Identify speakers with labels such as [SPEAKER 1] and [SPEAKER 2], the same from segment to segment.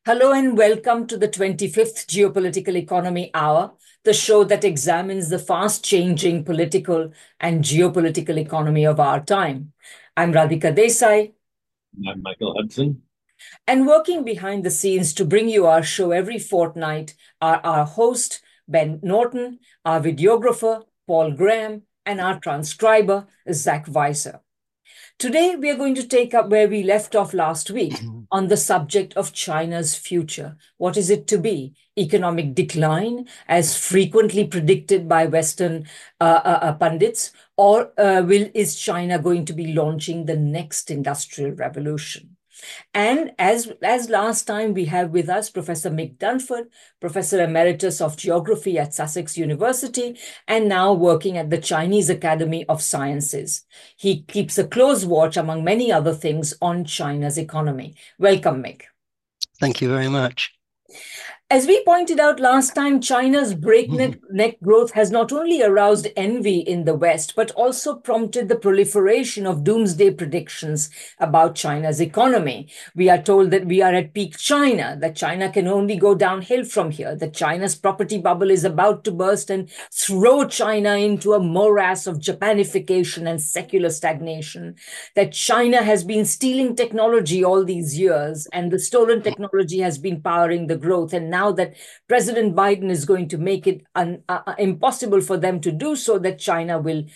[SPEAKER 1] Hello and welcome to the 25th Geopolitical Economy Hour, the show that examines the fast changing political and geopolitical economy of our time. I'm Radhika Desai,
[SPEAKER 2] I'm Michael Hudson.
[SPEAKER 1] and working behind the scenes to bring you our show every fortnight are our host, Ben Norton, our videographer, Paul Graham, and our transcriber, Zach Weiser. Today, we are going to take up where we left off last week on the subject of China's future. What is it to be? Economic decline, as frequently predicted by Western pundits, or is China going to be launching the next industrial revolution? And as last time, we have with us Professor Mick Dunford, Professor Emeritus of Geography at Sussex University, and now working at the Chinese Academy of Sciences. He keeps a close watch, among many other things, on China's economy. Welcome, Mick.
[SPEAKER 3] Thank you very much.
[SPEAKER 1] As we pointed out last time, China's breakneck growth has not only aroused envy in the West, but also prompted the proliferation of doomsday predictions about China's economy. We are told that we are at peak China, that China can only go downhill from here, that China's property bubble is about to burst and throw China into a morass of Japanification and secular stagnation, that China has been stealing technology all these years, and the stolen technology has been powering the growth. And now that President Biden is going to make it impossible for them to do so, that China will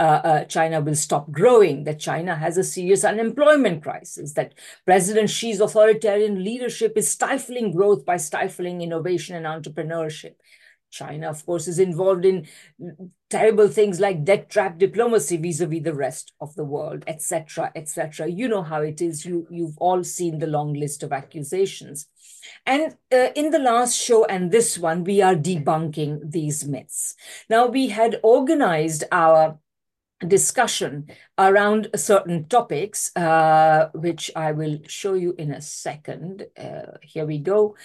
[SPEAKER 1] stop growing, that China has a serious unemployment crisis, that President Xi's authoritarian leadership is stifling growth by stifling innovation and entrepreneurship. China, of course, is involved in terrible things like debt trap diplomacy vis-a-vis the rest of the world, etc., etc. You know how it is. You've all seen the long list of accusations. And in the last show and this one, we are debunking these myths. Now, we had organized our discussion around certain topics, which I will show you in a second. Here we go.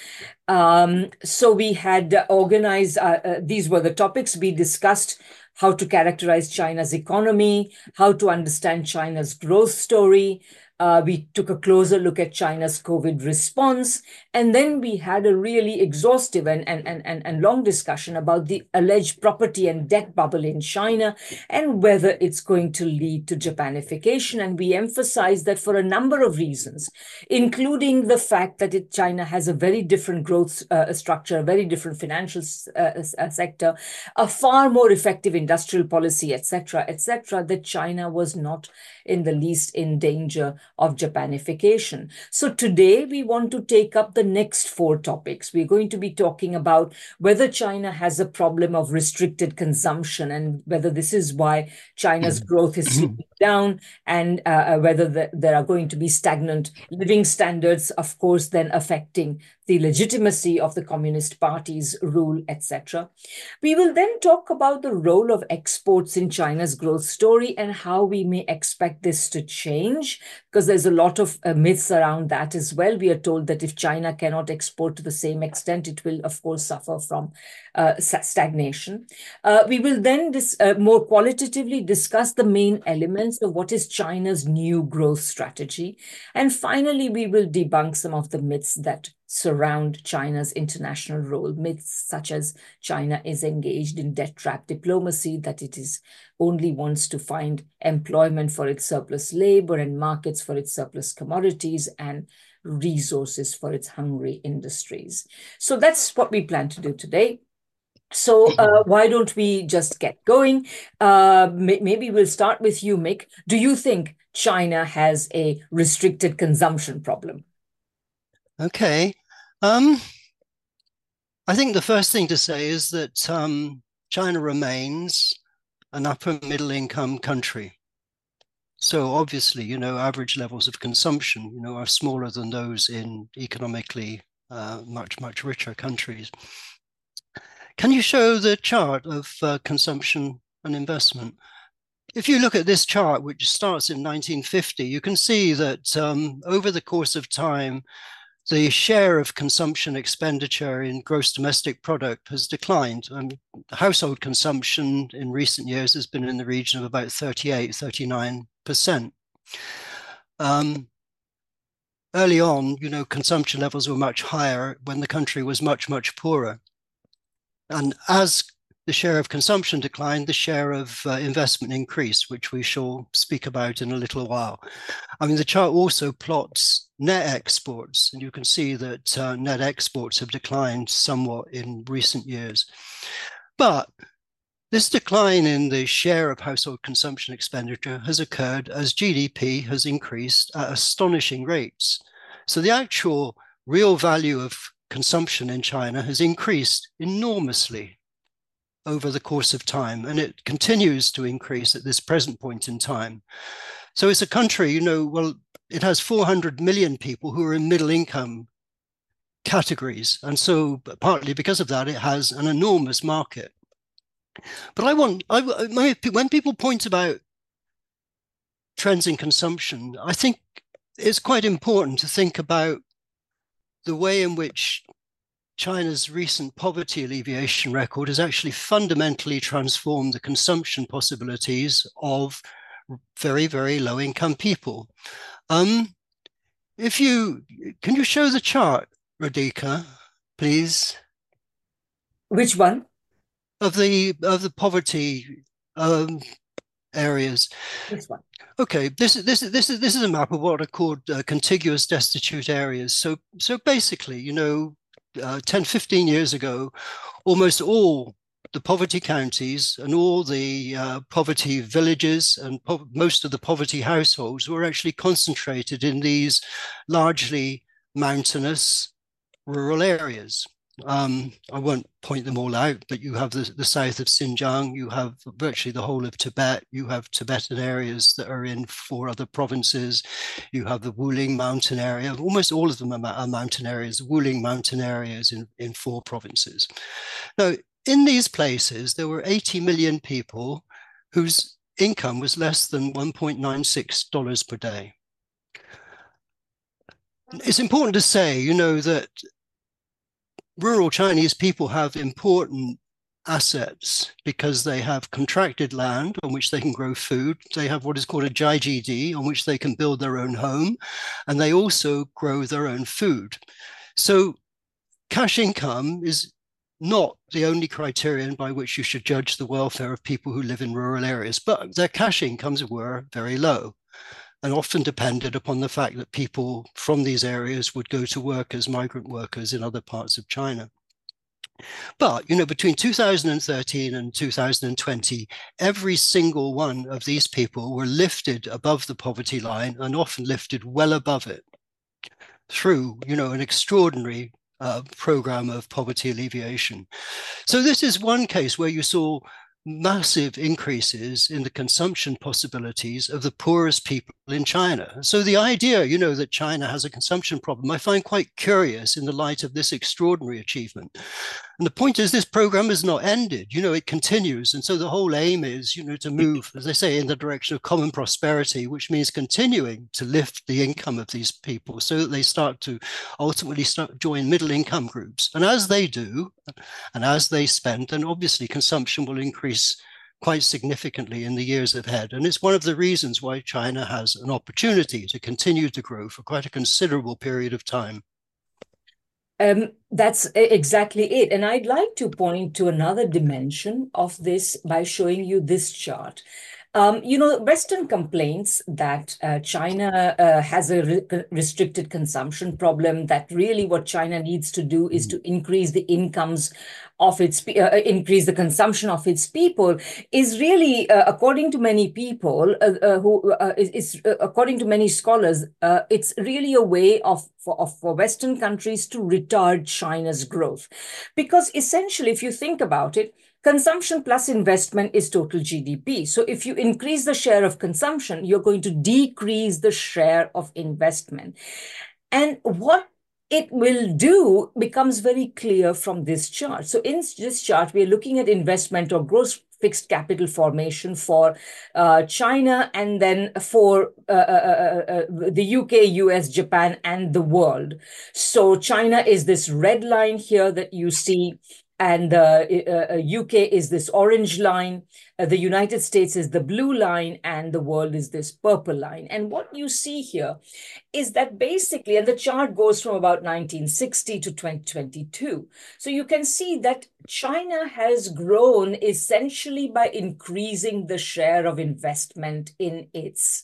[SPEAKER 1] So we had organized, these were the topics we discussed: how to characterize China's economy, how to understand China's growth story. We took a closer look at China's COVID response, and then we had a really exhaustive and long discussion about the alleged property and debt bubble in China and whether it's going to lead to Japanification. And we emphasized that for a number of reasons, including the fact that China has a very different growth structure, a very different financial sector, a far more effective industrial policy, etc., etc., that China was not in the least in danger of Japanification. So today we want to take up the next four topics. We're going to be talking about whether China has a problem of restricted consumption and whether this is why China's growth is slowing down, and whether there are going to be stagnant living standards, of course, then affecting the legitimacy of the Communist Party's rule, etc. We will then talk about the role of exports in China's growth story and how we may expect this to change, because there's a lot of myths around that as well. We are told that if China cannot export to the same extent, it will, of course, suffer from stagnation. We will then more qualitatively discuss the main elements of what is China's new growth strategy. And finally, we will debunk some of the myths that surround China's international role, myths such as China is engaged in debt trap diplomacy, that it is only wants to find employment for its surplus labor and markets for its surplus commodities and resources for its hungry industries. So that's what we plan to do today. So why don't we just get going? Maybe we'll start with you, Mick. Do you think China has a restricted consumption problem?
[SPEAKER 3] Okay. I think the first thing to say is that China remains an upper middle income country. So obviously, average levels of consumption, are smaller than those in economically much, much richer countries. Can you show the chart of consumption and investment? If you look at this chart, which starts in 1950, you can see that over the course of time, the share of consumption expenditure in gross domestic product has declined. Household consumption in recent years has been in the region of about 38, 39%. early on, consumption levels were much higher when the country was much, much poorer. And as the share of consumption declined, the share of investment increased, which we shall speak about in a little while. I mean, the chart also plots net exports, and you can see that net exports have declined somewhat in recent years. But this decline in the share of household consumption expenditure has occurred as GDP has increased at astonishing rates. So the actual real value of consumption in China has increased enormously over the course of time, and it continues to increase at this present point in time. So it's a country, it has 400 million people who are in middle income categories. And so partly because of that, it has an enormous market. But when people point about trends in consumption, I think it's quite important to think about the way in which China's recent poverty alleviation record has actually fundamentally transformed the consumption possibilities of very, very low income people. Can you show the chart, Radhika, please?
[SPEAKER 1] Which one?
[SPEAKER 3] Of the poverty areas.
[SPEAKER 1] This one.
[SPEAKER 3] Okay, this is a map of what are called contiguous destitute areas. So basically, 10, 15 years ago, almost all the poverty counties and all the poverty villages and most of the poverty households were actually concentrated in these largely mountainous rural areas. I won't point them all out, but you have the south of Xinjiang, you have virtually the whole of Tibet, you have Tibetan areas that are in 4 other provinces, you have the Wuling mountain area, almost all of them are mountain areas, Wuling mountain areas in 4 provinces. Now, in these places, there were 80 million people whose income was less than $1.96 per day. It's important to say, that rural Chinese people have important assets because they have contracted land on which they can grow food. They have what is called a JIGD on which they can build their own home, and they also grow their own food. So cash income is not the only criterion by which you should judge the welfare of people who live in rural areas, but their cash incomes were very low and often depended upon the fact that people from these areas would go to work as migrant workers in other parts of China. But, between 2013 and 2020, every single one of these people were lifted above the poverty line and often lifted well above it through, an extraordinary program of poverty alleviation. So this is one case where you saw massive increases in the consumption possibilities of the poorest people in China. So the idea, that China has a consumption problem, I find quite curious in the light of this extraordinary achievement. And the point is, this program is not ended, it continues. And so the whole aim is, to move, as I say, in the direction of common prosperity, which means continuing to lift the income of these people so that they ultimately join middle income groups. And as they do, and as they spend, then obviously consumption will increase quite significantly in the years ahead. And it's one of the reasons why China has an opportunity to continue to grow for quite a considerable period of time.
[SPEAKER 1] That's exactly it. And I'd like to point to another dimension of this by showing you this chart. Western complaints that China has a restricted consumption problem, that really what China needs to do is to increase the incomes of increase the consumption of its people, is really, according to many people, according to many scholars, it's really a way for Western countries to retard China's growth. Because essentially, if you think about it, consumption plus investment is total GDP. So if you increase the share of consumption, you're going to decrease the share of investment. And what it will do becomes very clear from this chart. So in this chart, we're looking at investment or gross fixed capital formation for China, and then for the UK, US, Japan, and the world. So China is this red line here that you see. and the UK is this orange line, the United States is the blue line, and the world is this purple line. And what you see here is that basically, and the chart goes from about 1960 to 2022. So you can see that China has grown essentially by increasing the share of investment in its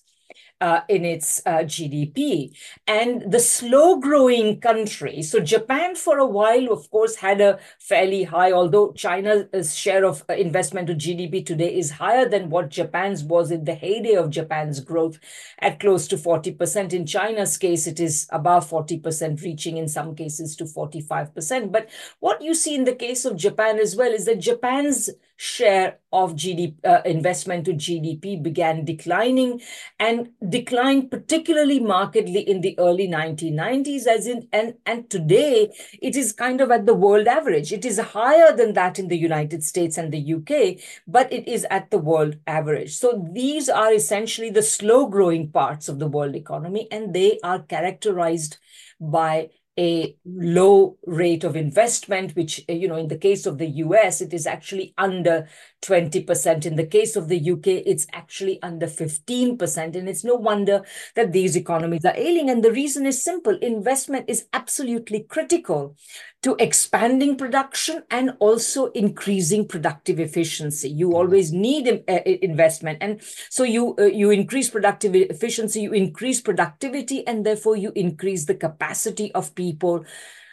[SPEAKER 1] GDP. And the slow growing country, so Japan for a while, of course, had a fairly high, although China's share of investment to GDP today is higher than what Japan's was in the heyday of Japan's growth at close to 40%. In China's case, it is above 40%, reaching in some cases to 45%. But what you see in the case of Japan as well is that Japan's share of GDP investment to GDP began declining, and declined particularly markedly in the early 1990s, and today it is kind of at the world average. It is higher than that in the United States and the UK, but it is at the world average. So these are essentially the slow growing parts of the world economy, and they are characterized by a low rate of investment, which, in the case of the US, it is actually under 20%. In the case of the UK, it's actually under 15%. And it's no wonder that these economies are ailing. And the reason is simple. Investment is absolutely critical to expanding production and also increasing productive efficiency. You always need investment. And so you increase productive efficiency, you increase productivity, and therefore you increase the capacity of people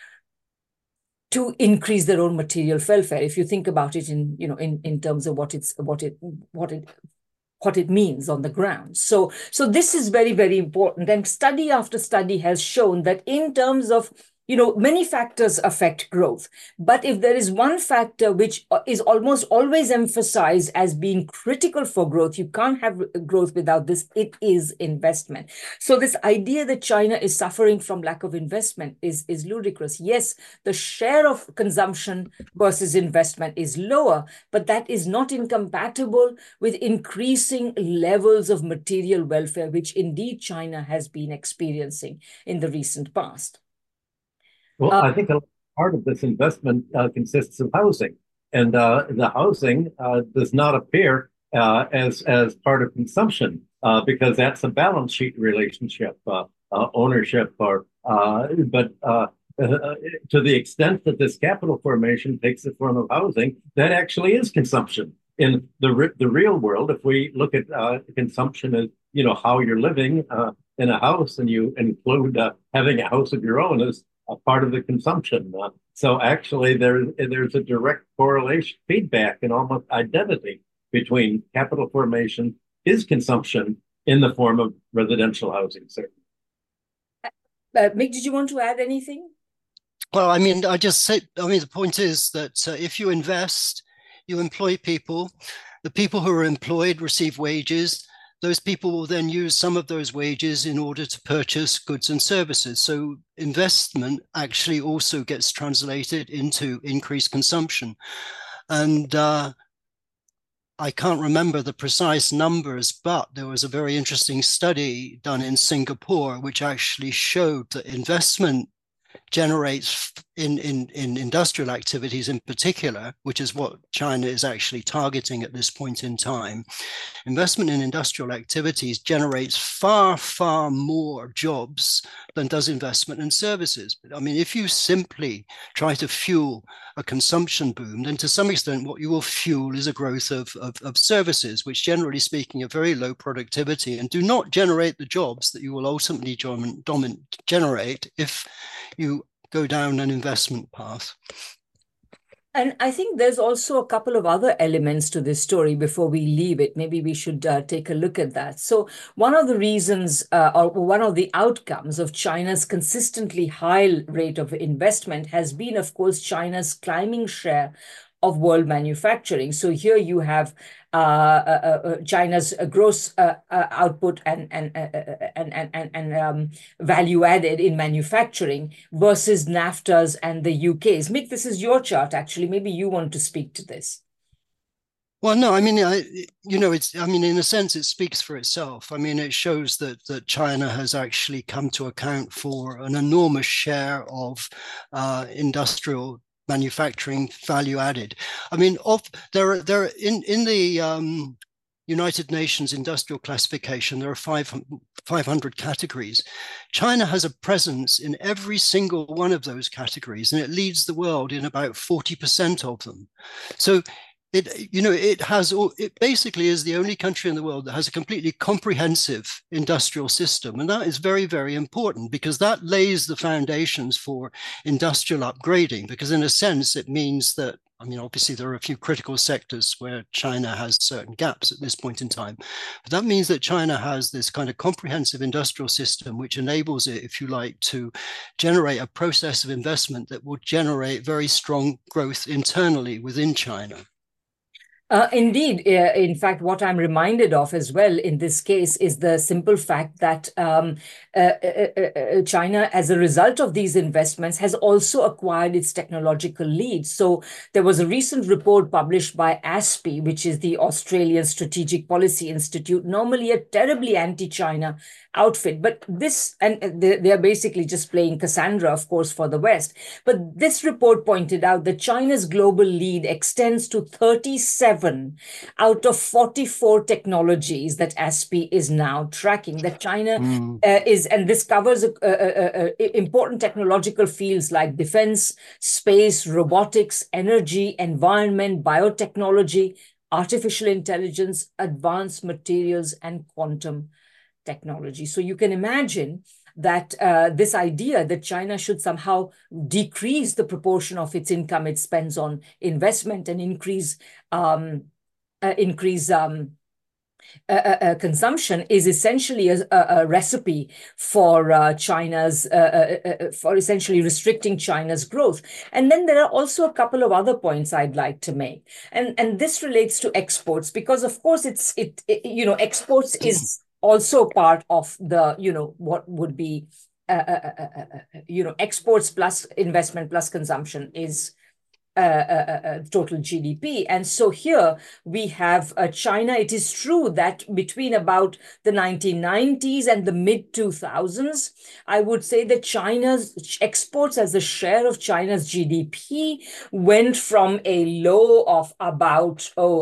[SPEAKER 1] to increase their own material welfare. If you think about it in terms of what it means on the ground. So this is very, very important. And study after study has shown that in terms of many factors affect growth. But if there is one factor which is almost always emphasized as being critical for growth, you can't have growth without this, it is investment. So this idea that China is suffering from lack of investment is ludicrous. Yes, the share of consumption versus investment is lower, but that is not incompatible with increasing levels of material welfare, which indeed China has been experiencing in the recent past.
[SPEAKER 2] Well, I think a part of this investment consists of housing, and the housing does not appear as part of consumption because that's a balance sheet relationship, ownership, but to the extent that this capital formation takes the form of housing, that actually is consumption. In the real world, if we look at consumption as how you're living in a house, and you include having a house of your own as a part of the consumption. So actually, there's a direct correlation, feedback, and almost identity between capital formation is consumption in the form of residential housing. Certainly.
[SPEAKER 1] Mick, did you want to add anything?
[SPEAKER 3] Well, I mean, the point is that if you invest, you employ people. The people who are employed receive wages. Those people will then use some of those wages in order to purchase goods and services. So investment actually also gets translated into increased consumption. And I can't remember the precise numbers, but there was a very interesting study done in Singapore, which actually showed that investment generates in industrial activities in particular, which is what China is actually targeting at this point in time. Investment in industrial activities generates far, far more jobs than does investment in services. But I mean, if you simply try to fuel a consumption boom, then to some extent what you will fuel is a growth of services, which generally speaking are very low productivity and do not generate the jobs that you will ultimately generate if you go down an investment path.
[SPEAKER 1] And I think there's also a couple of other elements to this story before we leave it. Maybe we should take a look at that. So one of the reasons or one of the outcomes of China's consistently high rate of investment has been, of course, China's climbing share of world manufacturing. So here you have China's gross output and value added in manufacturing versus NAFTA's and the UK's. Mick, this is your chart, actually. Maybe you want to speak to this.
[SPEAKER 3] Well, no, I mean, in a sense, it speaks for itself. I mean, it shows that China has actually come to account for an enormous share of industrial manufacturing value added. I mean, there in the United Nations industrial classification, there are 500 categories. China has a presence in every single one of those categories, and it leads the world in about 40% of them. So it basically is the only country in the world that has a completely comprehensive industrial system. And that is very, very important, because that lays the foundations for industrial upgrading, because in a sense, it means that, I mean, obviously there are a few critical sectors where China has certain gaps at this point in time, but that means that China has this kind of comprehensive industrial system, which enables it, if you like, to generate a process of investment that will generate very strong growth internally within China.
[SPEAKER 1] Indeed. In fact, what I'm reminded of as well in this case is the simple fact that China, as a result of these investments, has also acquired its technological lead. So there was a recent report published by ASPI, which is the Australian Strategic Policy Institute, normally a terribly anti-China outfit, but this, and they're basically just playing Cassandra, of course, for the West. But this report pointed out that China's global lead extends to 37 out of 44 technologies that ASPI is now tracking. That China is, and this covers important technological fields like defense, space, robotics, energy, environment, biotechnology, artificial intelligence, advanced materials, and quantum technology. So you can imagine that this idea that China should somehow decrease the proportion of its income it spends on investment and increase consumption is essentially a recipe for China's, for essentially restricting China's growth. And then there are also a couple of other points I'd like to make. And this relates to exports, because of course exports is also part of the, what would be, exports plus investment plus consumption is total GDP. And so here we have China. It is true that between about the 1990s and the mid 2000s, I would say that China's exports as a share of China's GDP went from a low of about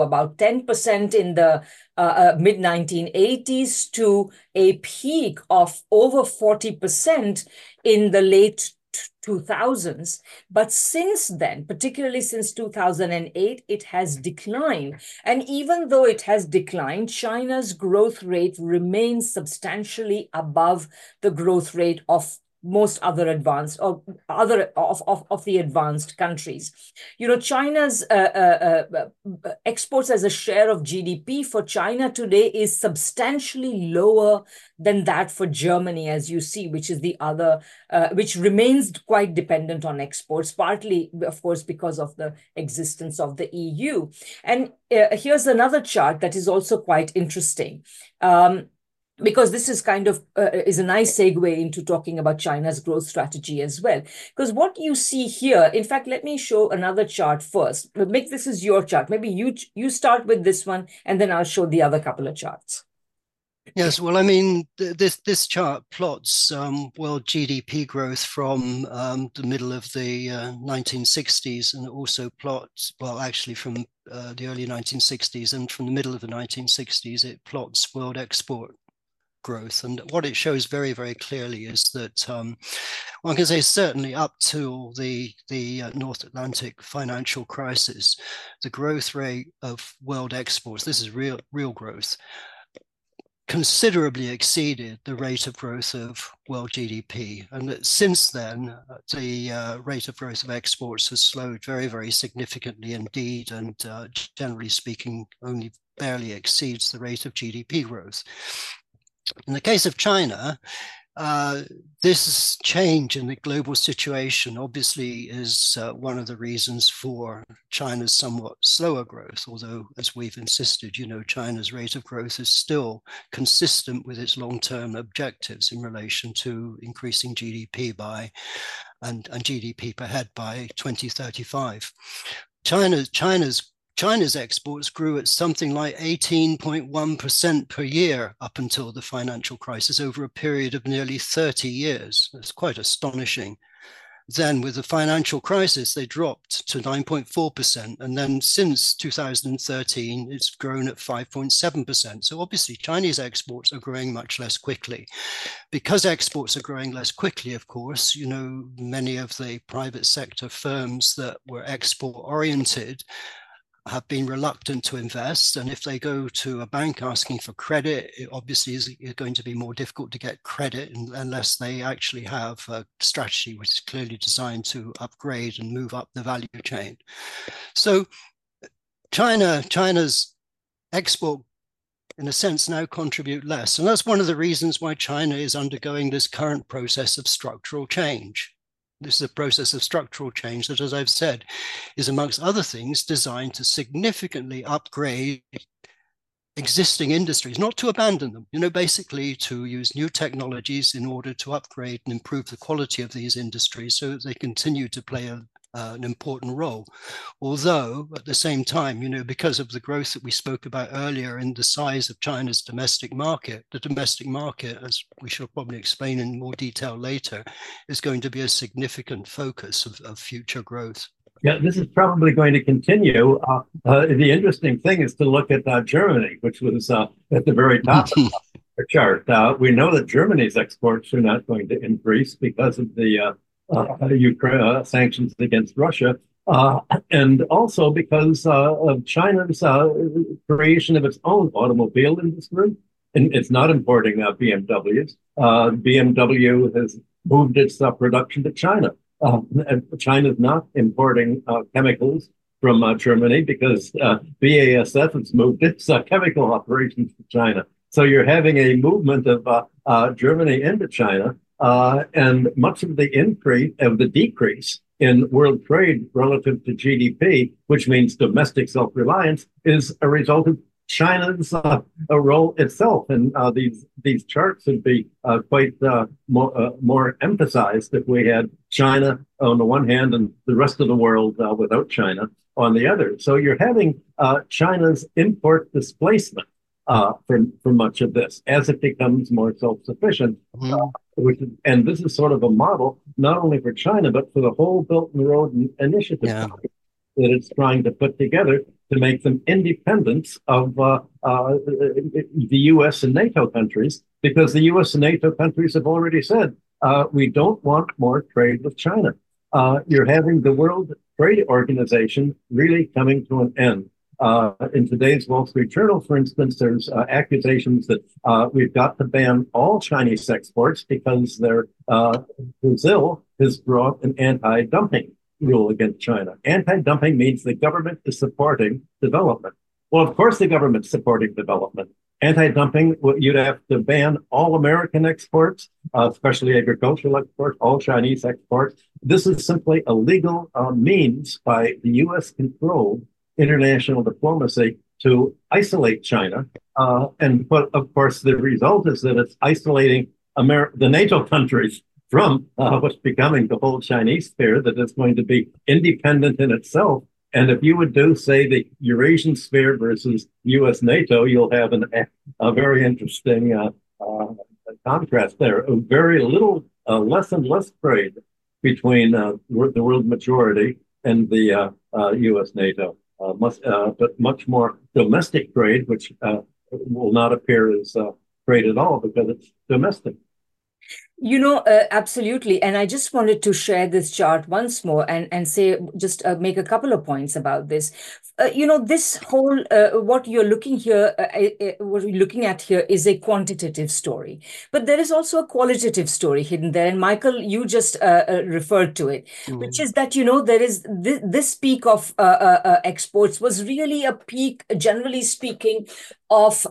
[SPEAKER 1] 10% in the mid 1980s to a peak of over 40% in the late 2000s. But since then, particularly since 2008, it has declined. And even though it has declined, China's growth rate remains substantially above the growth rate of most other advanced or other of the advanced countries. China's exports as a share of GDP for China today is substantially lower than that for Germany, as you see, which is the other, which remains quite dependent on exports, partly, of course, because of the existence of the EU. And here's another chart that is also quite interesting. Because this is kind of is a nice segue into talking about China's growth strategy as well. Because what you see here, in fact, let me show another chart first. Mick, this is your chart. Maybe you start with this one, and then I'll show the other couple of charts.
[SPEAKER 3] Yes, well, I mean, this chart plots world GDP growth from the middle of the 1960s, and it also plots, well, actually from the early 1960s, and from the middle of the 1960s, it plots world export growth. And what it shows very, very clearly is that one can say certainly up to the North Atlantic financial crisis, the growth rate of world exports, this is real growth, considerably exceeded the rate of growth of world GDP. And that since then, the rate of growth of exports has slowed very, very significantly indeed, and generally speaking, only barely exceeds the rate of GDP growth. In the case of China, this change in the global situation obviously is one of the reasons for China's somewhat slower growth, although, as we've insisted, China's rate of growth is still consistent with its long-term objectives in relation to increasing GDP and GDP per head by 2035. China's exports grew at something like 18.1% per year up until the financial crisis over a period of nearly 30 years. That's quite astonishing. then with the financial crisis, they dropped to 9.4%. And then since 2013, it's grown at 5.7%. So obviously, Chinese exports are growing much less quickly. Because exports are growing less quickly, of course, many of the private sector firms that were export oriented have been reluctant to invest. And if they go to a bank asking for credit, it obviously is going to be more difficult to get credit unless they actually have a strategy which is clearly designed to upgrade and move up the value chain. So China's export, in a sense, now contribute less. And that's one of the reasons why China is undergoing this current process of structural change. This is a process of structural change that, as I've said, is amongst other things designed to significantly upgrade existing industries, not to abandon them, basically to use new technologies in order to upgrade and improve the quality of these industries so that they continue to play an important role. Although at the same time, because of the growth that we spoke about earlier in the size of China's domestic market, the domestic market, as we shall probably explain in more detail later, is going to be a significant focus of future growth.
[SPEAKER 2] Yeah, this is probably going to continue. The interesting thing is to look at Germany, which was at the very top of the chart. We know that Germany's exports are not going to increase because of the Ukraine sanctions against Russia, and also because of China's creation of its own automobile industry. And it's not importing BMWs. BMW has moved its production to China. China's not importing chemicals from Germany because BASF has moved its chemical operations to China. So you're having a movement of Germany into China. And much of the decrease in world trade relative to GDP, which means domestic self-reliance, is a result of China's role itself. And these charts would be quite more emphasized if we had China on the one hand and the rest of the world without China on the other. So you're having China's import displacement for much of this as it becomes more self-sufficient. And this is sort of a model, not only for China, but for the whole Belt and Road Initiative that it's trying to put together to make them independent of the U.S. and NATO countries, because the U.S. and NATO countries have already said, we don't want more trade with China. You're having the World Trade Organization really coming to an end. In today's Wall Street Journal, for instance, there's accusations that we've got to ban all Chinese exports because Brazil has brought an anti-dumping rule against China. Anti-dumping means the government is supporting development. Well, of course, the government's supporting development. Anti-dumping, you'd have to ban all American exports, especially agricultural exports, all Chinese exports. This is simply a legal means by the U.S. controlled international diplomacy to isolate China. But of course, the result is that it's isolating the NATO countries from what's becoming the whole Chinese sphere that is going to be independent in itself. And if you would do, say, the Eurasian sphere versus U.S. NATO, you'll have a very interesting contrast there. A very little, less and less trade between the world majority and the U.S. NATO. But much more domestic trade, which will not appear as trade at all because it's domestic.
[SPEAKER 1] Absolutely. And I just wanted to share this chart once more and say, just make a couple of points about this. This whole, what you're looking at here is a quantitative story, but there is also a qualitative story hidden there. And Michael, you just referred to it, which is that, there is this peak of exports was really a peak, generally speaking, of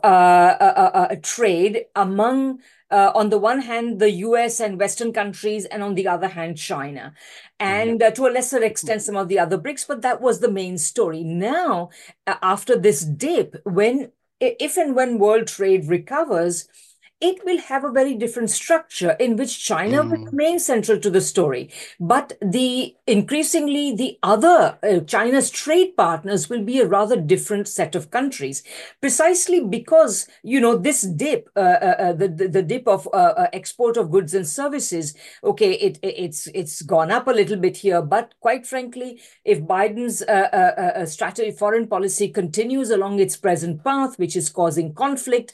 [SPEAKER 1] trade among on the one hand, the US and Western countries, and on the other hand, China. And to a lesser extent, some of the other BRICS, but that was the main story. Now, after this dip, if and when world trade recovers, it will have a very different structure in which China will remain central to the story. But increasingly, the other China's trade partners will be a rather different set of countries, precisely because, this dip, the dip of export of goods and services, okay, it's gone up a little bit here, but quite frankly, if Biden's strategy, foreign policy continues along its present path, which is causing conflict,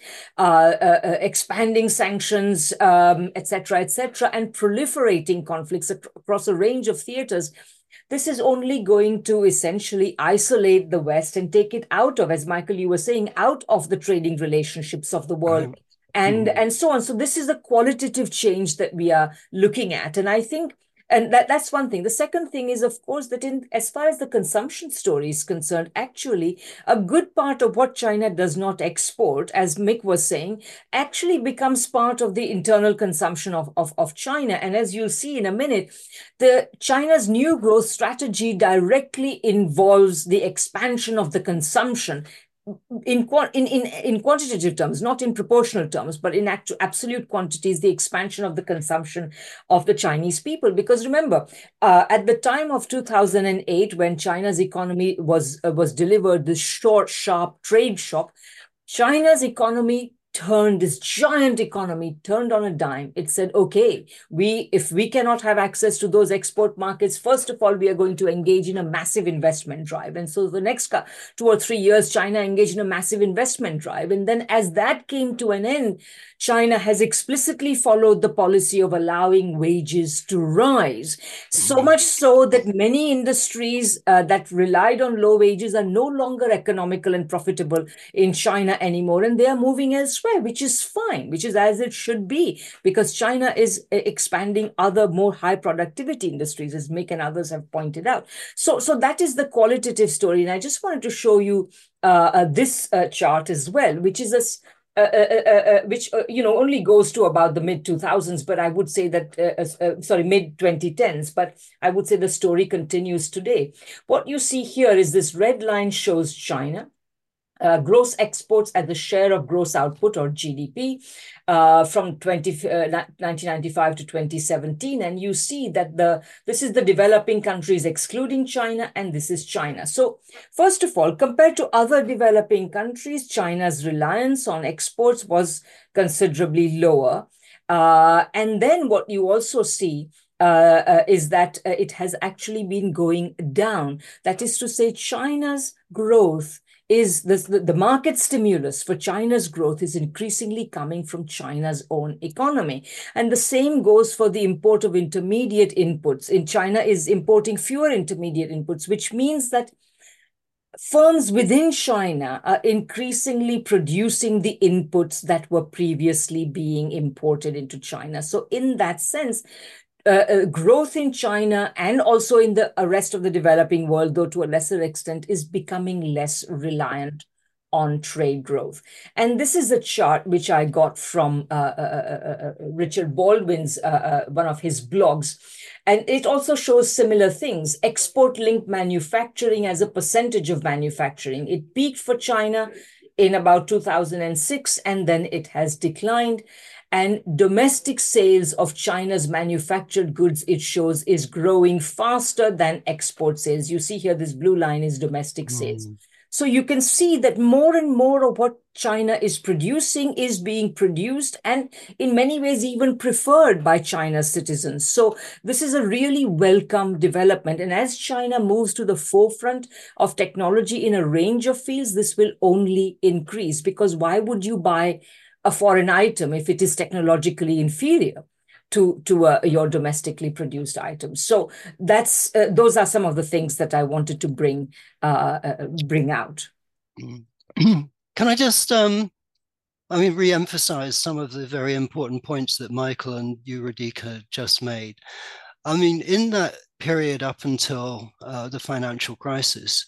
[SPEAKER 1] expanding sanctions, etc., and proliferating conflicts across a range of theaters, this is only going to essentially isolate the West and take it out of, as Michael, you were saying, out of the trading relationships of the world. Right. And so on. So this is a qualitative change that we are looking at. And I think, and that's one thing. The second thing is, of course, that as far as the consumption story is concerned, actually, a good part of what China does not export, as Mick was saying, actually becomes part of the internal consumption of China. And as you'll see in a minute, China's new growth strategy directly involves the expansion of the consumption in quantitative terms, not in proportional terms, but in absolute quantities, the expansion of the consumption of the Chinese people. Because remember, at the time of 2008, when China's economy was delivered this short, sharp trade shock, China's economy this giant economy turned on a dime. It said, okay, if we cannot have access to those export markets, first of all, we are going to engage in a massive investment drive. And so the next 2 or 3 years, China engaged in a massive investment drive. And then as that came to an end, China has explicitly followed the policy of allowing wages to rise. So much so that many industries that relied on low wages are no longer economical and profitable in China anymore. And they are moving elsewhere, which is fine, which is as it should be, because China is expanding other more high productivity industries, as Mick and others have pointed out. So that is the qualitative story. And I just wanted to show you this chart as well, which is which only goes to about the mid 2000s, but I would say that mid 2010s, but I would say the story continues today. What you see here is this red line shows China. Gross exports as the share of gross output, or GDP, from 1995 to 2017. And you see that this is the developing countries excluding China, and this is China. So first of all, compared to other developing countries, China's reliance on exports was considerably lower. And then what you also see is that it has actually been going down. That is to say, China's growth is the market stimulus for China's growth is increasingly coming from China's own economy. And the same goes for the import of intermediate inputs. In China is importing fewer intermediate inputs, which means that firms within China are increasingly producing the inputs that were previously being imported into China. So in that sense, growth in China and also in the rest of the developing world, though to a lesser extent, is becoming less reliant on trade growth. And this is a chart which I got from Richard Baldwin's, one of his blogs. And it also shows similar things. Export-linked manufacturing as a percentage of manufacturing. It peaked for China in about 2006, and then it has declined. And domestic sales of China's manufactured goods, it shows, is growing faster than export sales. You see here, this blue line is domestic sales. So you can see that more and more of what China is producing is being produced and in many ways even preferred by China's citizens. So this is a really welcome development. And as China moves to the forefront of technology in a range of fields, this will only increase, because why would you buy a foreign item if it is technologically inferior to your domestically produced items? So that's those are some of the things that I wanted to bring out.
[SPEAKER 3] Can I just re-emphasize some of the very important points that Michael and you, Radhika, just made? I mean, in that period up until the financial crisis,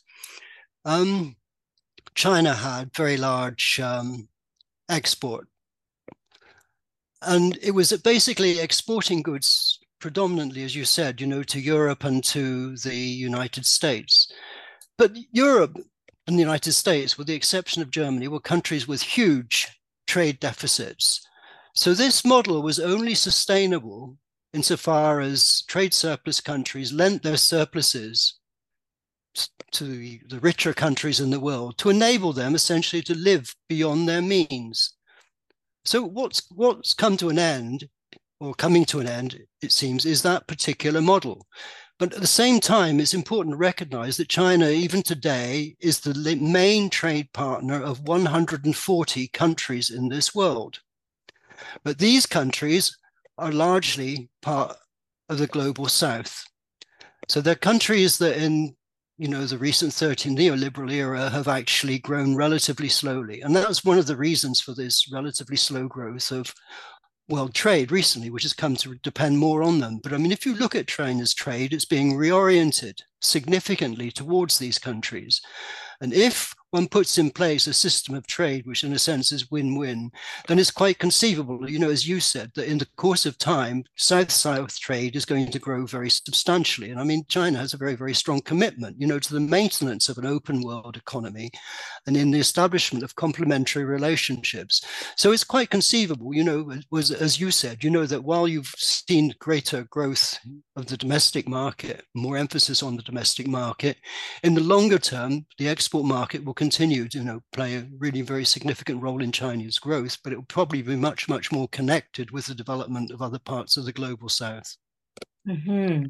[SPEAKER 3] China had very large export. And it was basically exporting goods predominantly, as you said, to Europe and to the United States. But Europe and the United States, with the exception of Germany, were countries with huge trade deficits. So this model was only sustainable insofar as trade surplus countries lent their surpluses to the richer countries in the world to enable them essentially to live beyond their means. So what's come to an end, or coming to an end, it seems, is that particular model. But at the same time, it's important to recognize that China, even today, is the main trade partner of 140 countries in this world. But these countries are largely part of the global south. So they're countries that in the recent 30 neoliberal era have actually grown relatively slowly. And that was one of the reasons for this relatively slow growth of world trade recently, which has come to depend more on them. But I mean, if you look at China's trade, it's being reoriented significantly towards these countries. And if one puts in place a system of trade, which in a sense is win-win, then it's quite conceivable, as you said, that in the course of time, South-South trade is going to grow very substantially. And I mean, China has a very, very strong commitment, to the maintenance of an open world economy and in the establishment of complementary relationships. So it's quite conceivable, as you said, that while you've seen greater growth of the domestic market, more emphasis on the domestic market, in the longer term, the export market will continue to play a really very significant role in Chinese growth, but it will probably be much, much more connected with the development of other parts of the global south.
[SPEAKER 1] Mm-hmm.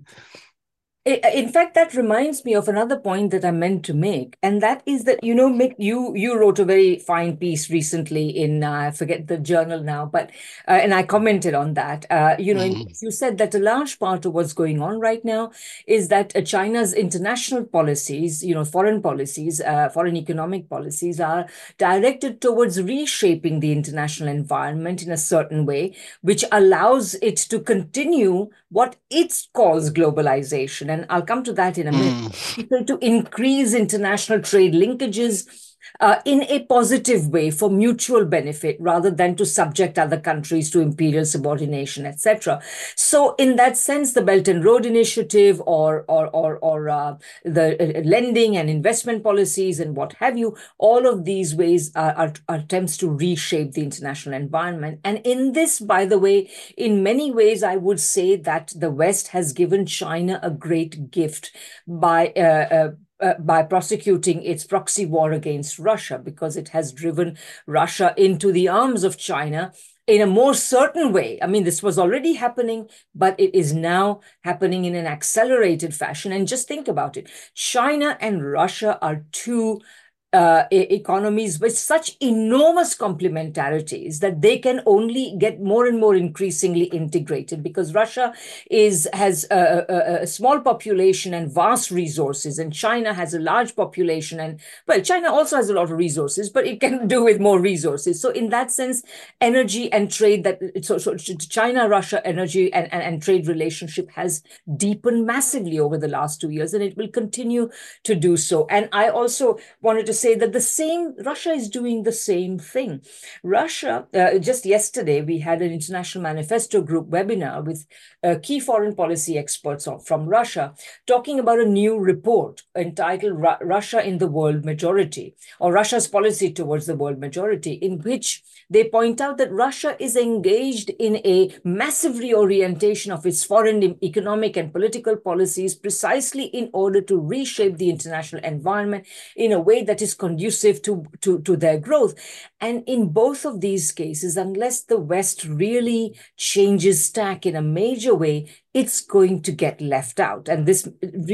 [SPEAKER 1] In fact, that reminds me of another point that I meant to make, and that is that, Mick, you wrote a very fine piece recently in, I forget the journal now, but, and I commented on that, you said that a large part of what's going on right now is that China's international policies, foreign policies, foreign economic policies are directed towards reshaping the international environment in a certain way, which allows it to continue what it calls globalization. And I'll come to that in a minute. To increase international trade linkages in a positive way for mutual benefit, rather than to subject other countries to imperial subordination, etc. So, in that sense, the Belt and Road Initiative, or the lending and investment policies, and what have you, all of these ways are attempts to reshape the international environment. And in this, by the way, in many ways, I would say that the West has given China a great gift by prosecuting its proxy war against Russia, because it has driven Russia into the arms of China in a more certain way. I mean, this was already happening, but it is now happening in an accelerated fashion. And just think about it. China and Russia are two economies with such enormous complementarities that they can only get more and more increasingly integrated, because Russia has a small population and vast resources, and China has a large population, and well, China also has a lot of resources, but it can do with more resources. So in that sense, energy and trade, so China-Russia energy and trade relationship has deepened massively over the last 2 years, and it will continue to do so. And I also wanted to say that Russia is doing the same thing. Russia, just yesterday, we had an International Manifesto Group webinar with key foreign policy experts from Russia, talking about a new report entitled Russia in the World Majority, or Russia's Policy Towards the World Majority, in which they point out that Russia is engaged in a massive reorientation of its foreign economic and political policies, precisely in order to reshape the international environment in a way that is conducive to their growth. And in both of these cases, unless the West really changes tack in a major way, it's going to get left out. And this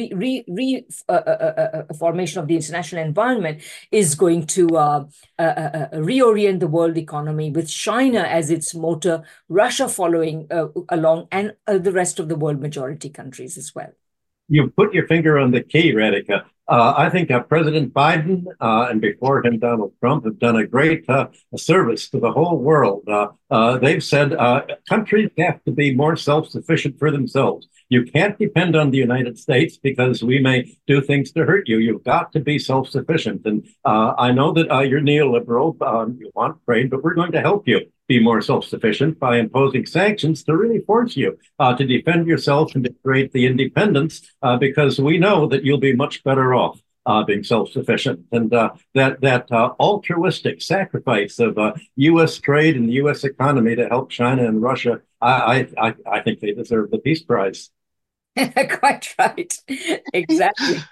[SPEAKER 1] formation of the international environment is going to reorient the world economy, with China as its motor, Russia following along, and the rest of the world majority countries as well.
[SPEAKER 2] You put your finger on the key, Radhika. I think President Biden and before him Donald Trump have done a great service to the whole world. They've said countries have to be more self-sufficient for themselves. You can't depend on the United States because we may do things to hurt you. You've got to be self-sufficient. And I know that you're neoliberal, you want trade, but we're going to help you be more self-sufficient by imposing sanctions to really force you to defend yourself and to create the independence, because we know that you'll be much better off being self-sufficient. And that altruistic sacrifice of U.S. trade and the U.S. economy to help China and Russia, I think they deserve the Peace Prize.
[SPEAKER 1] Quite right. Exactly.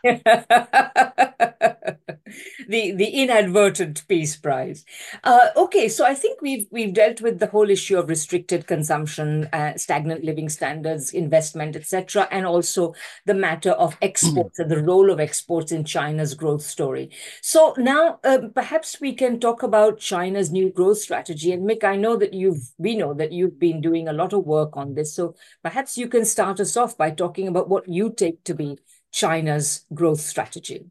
[SPEAKER 1] The inadvertent Peace Prize. Okay, so I think we've dealt with the whole issue of restricted consumption, stagnant living standards, investment, etc., and also the matter of exports and the role of exports in China's growth story. So now perhaps we can talk about China's new growth strategy. And Mick, we know that you've been doing a lot of work on this. So perhaps you can start us off by talking about what you take to be China's growth strategy.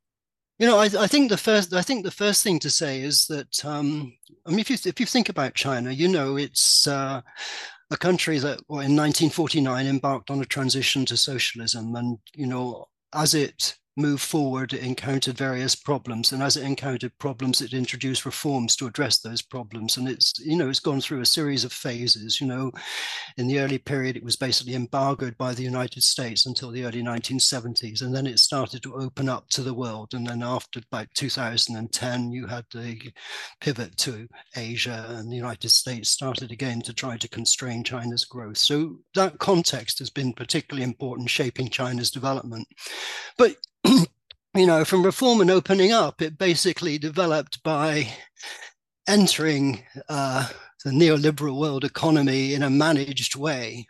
[SPEAKER 3] I think the first thing to say is that if you think about China, it's a country that in 1949 embarked on a transition to socialism, and as it moved forward, it encountered various problems, and as it encountered problems, it introduced reforms to address those problems, and it's gone through a series of phases. In the early period, it was basically embargoed by the United States until the early 1970s, and then it started to open up to the world. And then after about 2010, you had the pivot to Asia, and the United States started again to try to constrain China's growth. So that context has been particularly important, shaping China's development. But from reform and opening up, it basically developed by entering the neoliberal world economy in a managed way.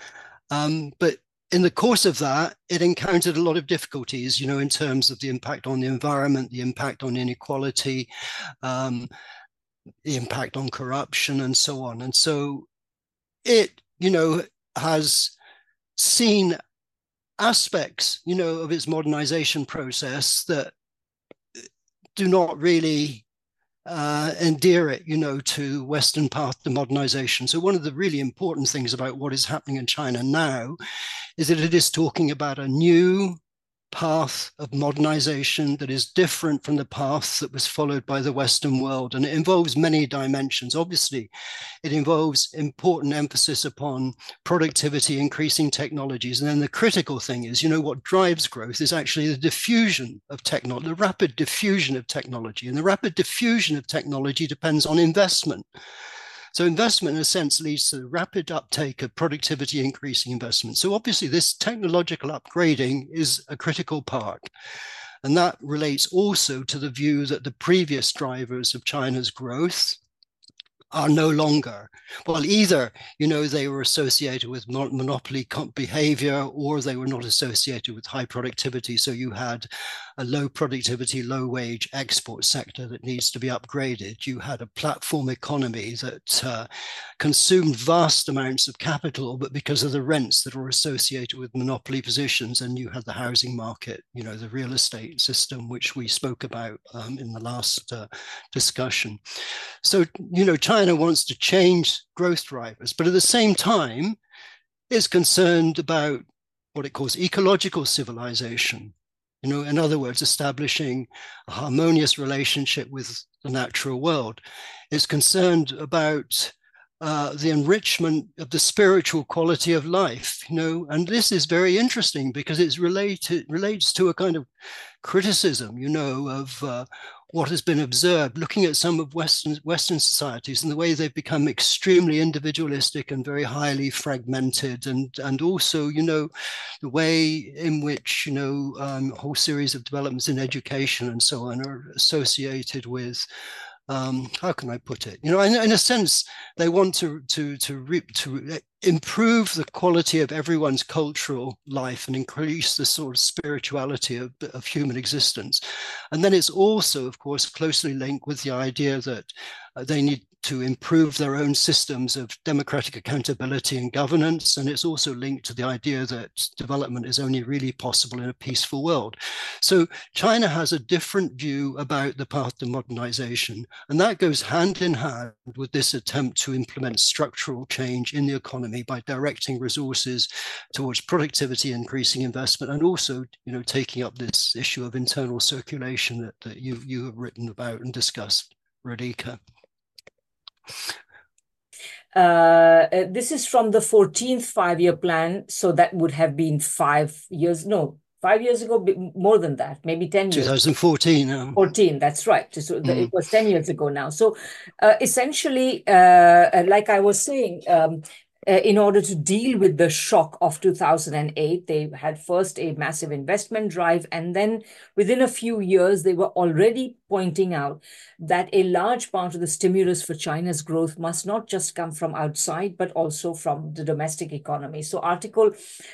[SPEAKER 3] But in the course of that, it encountered a lot of difficulties, in terms of the impact on the environment, the impact on inequality, the impact on corruption, and so on. And so it, has seen aspects, of its modernization process that do not really endear it, to Western path to modernization. So one of the really important things about what is happening in China now is that it is talking about a new path of modernization that is different from the path that was followed by the Western world. And it involves many dimensions. Obviously, it involves important emphasis upon productivity, increasing technologies. And then the critical thing is, what drives growth is actually the diffusion of technology, the rapid diffusion of technology. And the rapid diffusion of technology depends on investment. So investment, in a sense, leads to the rapid uptake of productivity increasing investment. So obviously, this technological upgrading is a critical part. And that relates also to the view that the previous drivers of China's growth are no longer. Well, either, they were associated with monopoly behavior, or they were not associated with high productivity. So you had a low productivity, low wage export sector that needs to be upgraded. You had a platform economy that consumed vast amounts of capital, but because of the rents that were associated with monopoly positions. And you had the housing market, the real estate system, which we spoke about in the last discussion. So, China wants to change growth drivers, but at the same time, is concerned about what it calls ecological civilization. In other words, establishing a harmonious relationship with the natural world. It's concerned about the enrichment of the spiritual quality of life, and this is very interesting because it relates to a kind of criticism, of what has been observed, looking at some of Western societies and the way they've become extremely individualistic and very highly fragmented, and also, the way in which, a whole series of developments in education and so on are associated with how can I put it? In a sense, they want to improve the quality of everyone's cultural life and increase the sort of spirituality of human existence. And then it's also, of course, closely linked with the idea that they need to improve their own systems of democratic accountability and governance. And it's also linked to the idea that development is only really possible in a peaceful world. So China has a different view about the path to modernization. And that goes hand in hand with this attempt to implement structural change in the economy by directing resources towards productivity, increasing investment, and also, taking up this issue of internal circulation that you have written about and discussed, Radhika.
[SPEAKER 1] This is from the 14th five-year plan. So that would have been 5 years, no, 5 years ago, more than that, maybe 10 years.
[SPEAKER 3] 2014.
[SPEAKER 1] 14, that's right. So it was 10 years ago now. So essentially, like I was saying, in order to deal with the shock of 2008, they had first a massive investment drive, and then within a few years, they were already pointing out that a large part of the stimulus for China's growth must not just come from outside, but also from the domestic economy. So Article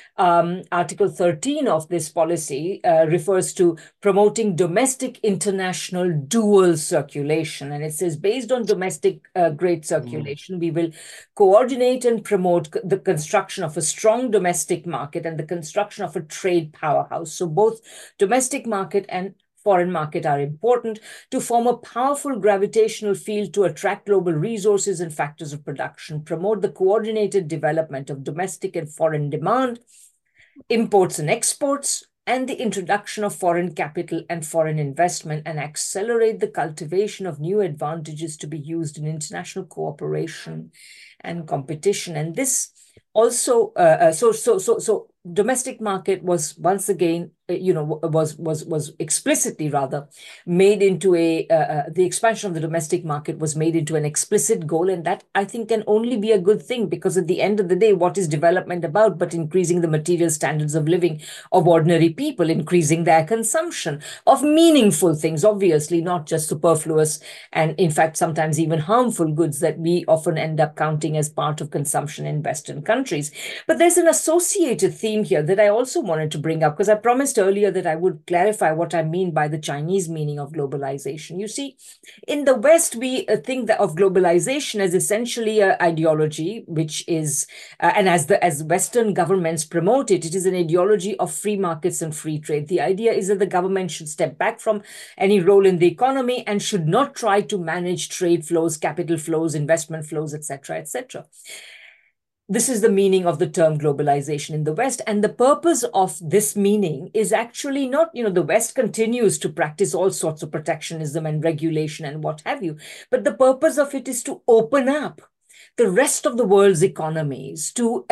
[SPEAKER 1] 13 of this policy refers to promoting domestic international dual circulation. And it says, based on domestic great circulation, we will coordinate and promote the construction of a strong domestic market and the construction of a trade powerhouse. So both domestic market and foreign market are important to form a powerful gravitational field to attract global resources and factors of production, promote the coordinated development of domestic and foreign demand, imports and exports, and the introduction of foreign capital and foreign investment, and accelerate the cultivation of new advantages to be used in international cooperation and competition. And this also, so domestic market was once again, was explicitly rather made into the expansion of the domestic market was made into an explicit goal. And that, I think, can only be a good thing, because at the end of the day, what is development about but increasing the material standards of living of ordinary people, increasing their consumption of meaningful things, obviously, not just superfluous and, in fact, sometimes even harmful goods that we often end up counting as part of consumption in Western countries. But there's an associated theme here that I also wanted to bring up, because I promised earlier that I would clarify what I mean by the Chinese meaning of globalization. You see, in the West, we think of globalization as essentially an ideology, which is, and as Western governments promote it, it is an ideology of free markets and free trade. The idea is that the government should step back from any role in the economy and should not try to manage trade flows, capital flows, investment flows, etc., etc. This is the meaning of the term globalization in the West. And the purpose of this meaning is actually not, the West continues to practice all sorts of protectionism and regulation and what have you. But the purpose of it is to open up the rest of the world's economies for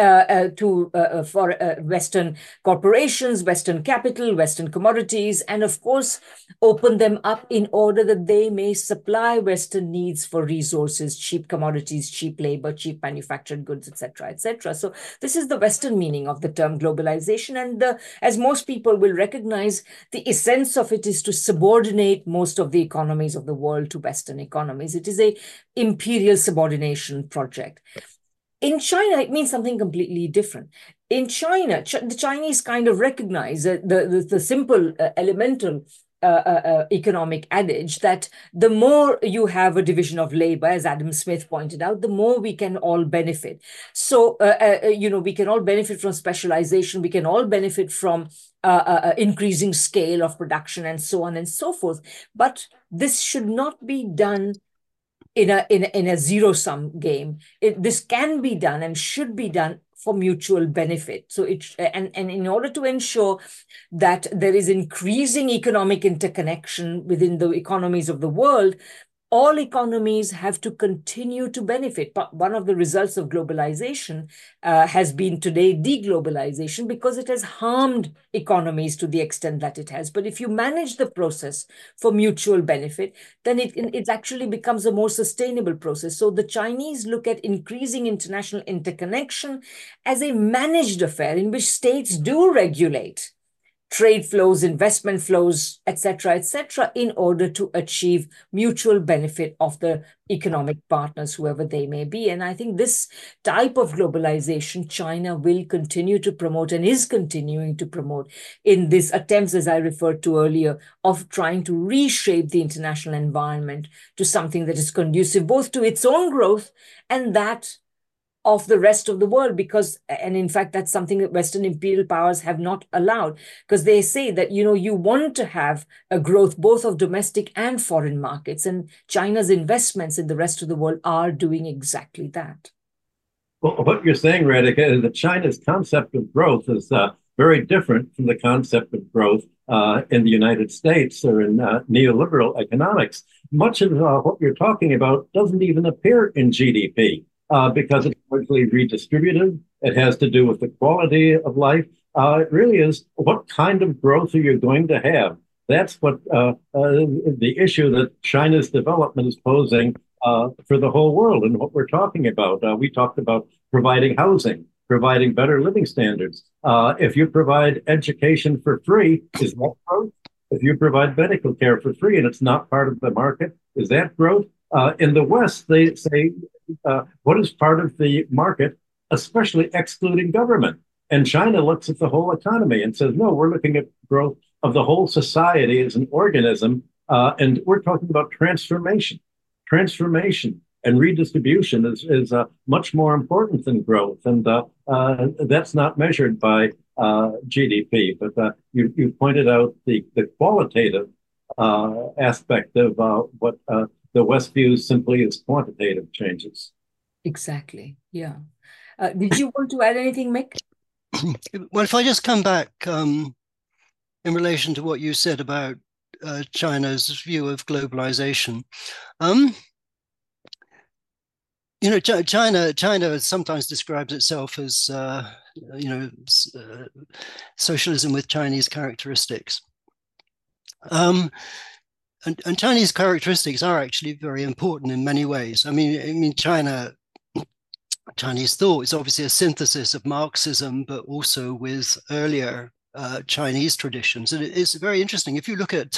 [SPEAKER 1] Western corporations, Western capital, Western commodities, and of course, open them up in order that they may supply Western needs for resources, cheap commodities, cheap labor, cheap manufactured goods, etc., etc. So this is the Western meaning of the term globalization. And as most people will recognize, the essence of it is to subordinate most of the economies of the world to Western economies. It is a imperial subordination project. In China, it means something completely different. In China, the Chinese kind of recognize the simple, elemental economic adage that the more you have a division of labor, as Adam Smith pointed out, the more we can all benefit. So, we can all benefit from specialization. We can all benefit from increasing scale of production and so on and so forth. But this should not be done in a zero-sum game. This can be done and should be done for mutual benefit. So and in order to ensure that there is increasing economic interconnection within the economies of the world, all economies have to continue to benefit. But one of the results of globalization has been today deglobalization, because it has harmed economies to the extent that it has. But if you manage the process for mutual benefit, then it actually becomes a more sustainable process. So the Chinese look at increasing international interconnection as a managed affair in which states do regulate trade flows, investment flows, etc., in order to achieve mutual benefit of the economic partners, whoever they may be. And I think this type of globalization, China will continue to promote and is continuing to promote in these attempts, as I referred to earlier, of trying to reshape the international environment to something that is conducive both to its own growth and that of the rest of the world, and in fact, that's something that Western imperial powers have not allowed, because they say that, you want to have a growth both of domestic and foreign markets, and China's investments in the rest of the world are doing exactly that.
[SPEAKER 2] Well, what you're saying, Radhika, is that China's concept of growth is very different from the concept of growth in the United States or in neoliberal economics. Much of what you're talking about doesn't even appear in GDP. Because it's largely redistributive. It has to do with the quality of life. It really is what kind of growth are you going to have? That's what the issue that China's development is posing for the whole world and what we're talking about. We talked about providing housing, providing better living standards. If you provide education for free, is that growth? If you provide medical care for free and it's not part of the market, is that growth? In the West, they say, what is part of the market, especially excluding government? And China looks at the whole economy and says, no, we're looking at growth of the whole society as an organism. And we're talking about transformation. Transformation and redistribution is much more important than growth. And that's not measured by GDP. But you pointed out the qualitative aspect of what the West views simply as quantitative changes.
[SPEAKER 1] Exactly. Yeah. Did you want to add anything, Mick?
[SPEAKER 3] Well, if I just come back in relation to what you said about China's view of globalization, China sometimes describes itself as socialism with Chinese characteristics. And Chinese characteristics are actually very important in many ways. I mean, Chinese thought is obviously a synthesis of Marxism, but also with earlier Chinese traditions. And it's very interesting. If you look at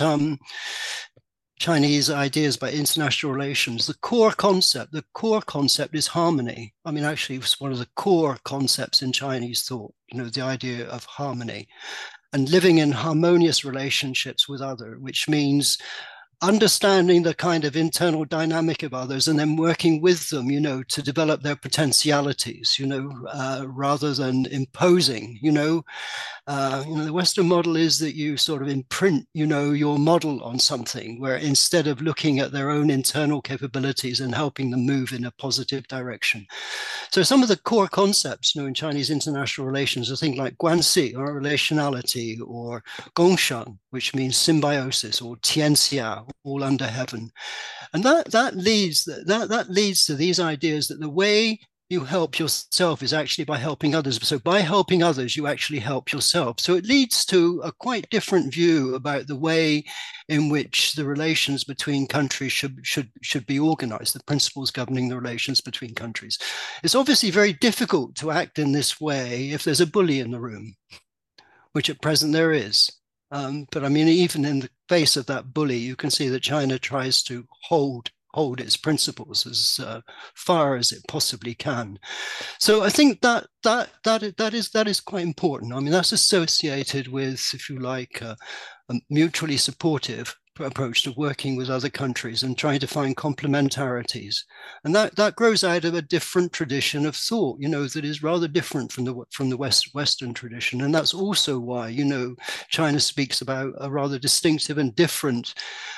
[SPEAKER 3] Chinese ideas about international relations, the core concept is harmony. I mean, actually, it's one of the core concepts in Chinese thought, the idea of harmony and living in harmonious relationships with others, which means understanding the kind of internal dynamic of others and then working with them, to develop their potentialities, rather than imposing, the Western model is that you sort of imprint, your model on something where instead of looking at their own internal capabilities and helping them move in a positive direction. So some of the core concepts, in Chinese international relations are things like guanxi or relationality or gongshan, which means symbiosis, or tianxia, all under heaven. And that leads to these ideas that the way you help yourself is actually by helping others. So by helping others, you actually help yourself. So it leads to a quite different view about the way in which the relations between countries should be organized, the principles governing the relations between countries. It's obviously very difficult to act in this way if there's a bully in the room, which at present there is. But I mean, even in the face of that bully, you can see that China tries to hold its principles as far as it possibly can. So I think that is quite important. I mean, that's associated with, if you like, a mutually supportive approach to working with other countries and trying to find complementarities. And that grows out of a different tradition of thought, that is rather different from the Western tradition. And that's also why, China speaks about a rather distinctive and different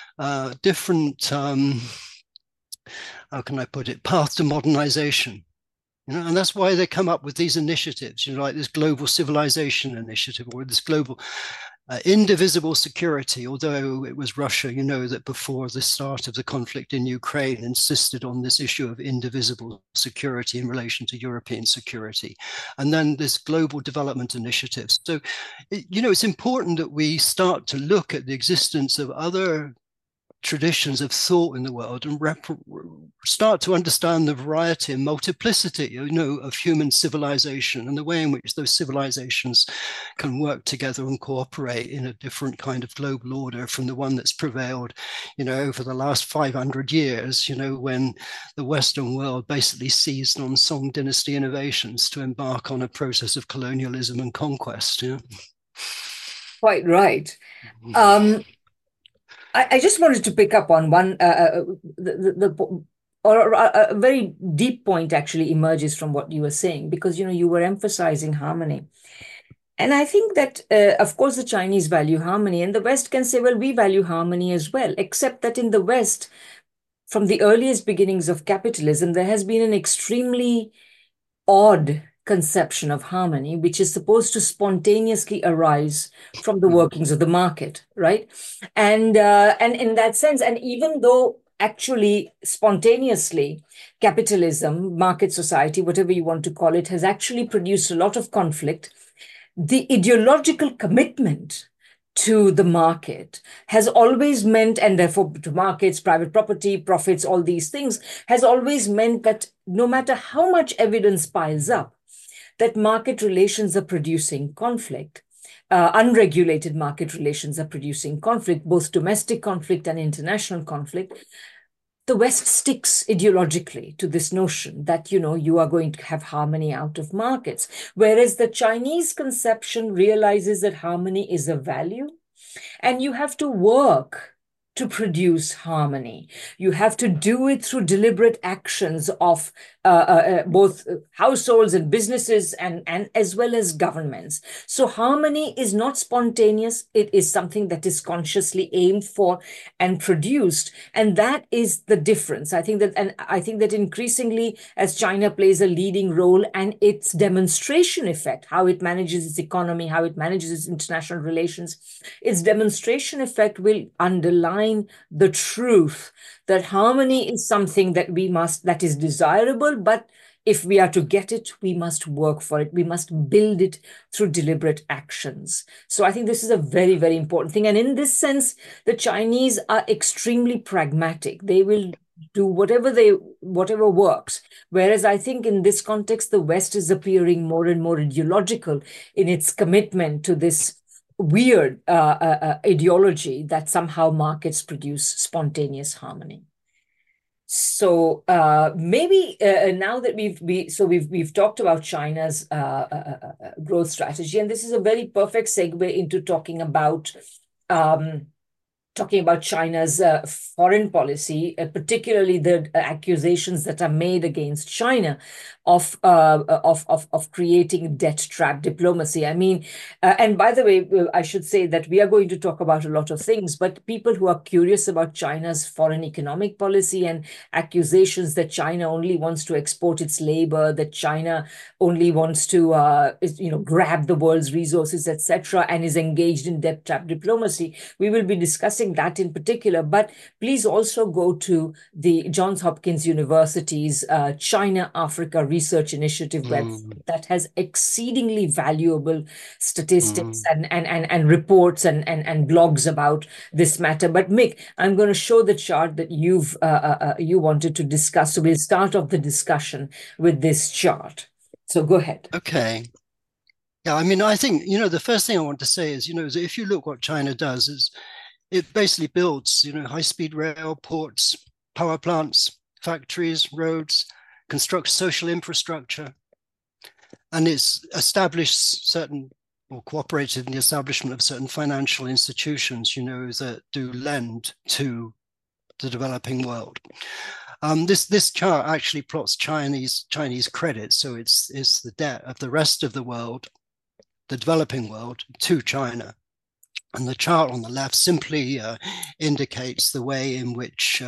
[SPEAKER 3] how can I put it, path to modernization. And that's why they come up with these initiatives, like this global civilization initiative or this global indivisible security, although it was Russia, that before the start of the conflict in Ukraine insisted on this issue of indivisible security in relation to European security. And then this global development initiative. So, it's important that we start to look at the existence of other traditions of thought in the world and start to understand the variety and multiplicity, of human civilization and the way in which those civilizations can work together and cooperate in a different kind of global order from the one that's prevailed, over the last 500 years, when the Western world basically seized on Song Dynasty innovations to embark on a process of colonialism and conquest.
[SPEAKER 1] Quite right. I just wanted to pick up on one, or a very deep point actually emerges from what you were saying, because, you were emphasizing harmony. And I think that, of course, the Chinese value harmony, and the West can say, well, we value harmony as well, except that in the West, from the earliest beginnings of capitalism, there has been an extremely odd conception of harmony, which is supposed to spontaneously arise from the workings of the market, right? And in that sense, and even though actually spontaneously capitalism, market society, whatever you want to call it, has actually produced a lot of conflict, the ideological commitment to the market has always meant, and therefore to markets, private property, profits, all these things, has always meant that no matter how much evidence piles up, that market relations are producing conflict. Unregulated market relations are producing conflict, both domestic conflict and international conflict. The West sticks ideologically to this notion that, you are going to have harmony out of markets, whereas the Chinese conception realizes that harmony is a value and you have to work to produce harmony. You have to do it through deliberate actions of both households and businesses and as well as governments. So harmony is not spontaneous. It is something that is consciously aimed for and produced. And that is the difference. I think that increasingly, as China plays a leading role and its demonstration effect, how it manages its economy, how it manages its international relations, its demonstration effect will underline the truth that harmony is something that is desirable, but if we are to get it, we must work for it. We must build it through deliberate actions. So I think this is a very, very important thing. And in this sense, the Chinese are extremely pragmatic. They will do whatever works. Whereas I think in this context, the West is appearing more and more ideological in its commitment to this weird ideology that somehow markets produce spontaneous harmony. So maybe now that we've talked about China's growth strategy, and this is a very perfect segue into talking about China's foreign policy, particularly the accusations that are made against China of creating debt trap diplomacy. I mean, and by the way, I should say that we are going to talk about a lot of things, but people who are curious about China's foreign economic policy and accusations that China only wants to export its labor, that China only wants to grab the world's resources, etc., and is engaged in debt trap diplomacy, we will be discussing that in particular. But please also go to the Johns Hopkins University's China-Africa Research Initiative website that has exceedingly valuable statistics and reports and blogs about this matter. But Mick, I'm going to show the chart that you wanted to discuss. So we'll start off the discussion with this chart. So go ahead.
[SPEAKER 3] Okay. Yeah, I mean, I think, the first thing I want to say is, is if you look what China does is it basically builds, high-speed rail, ports, power plants, factories, roads, constructs social infrastructure, and it's established certain or cooperated in the establishment of certain financial institutions, that do lend to the developing world. This chart actually plots Chinese credit, so it's the debt of the rest of the world, the developing world, to China. And the chart on the left simply indicates the way in which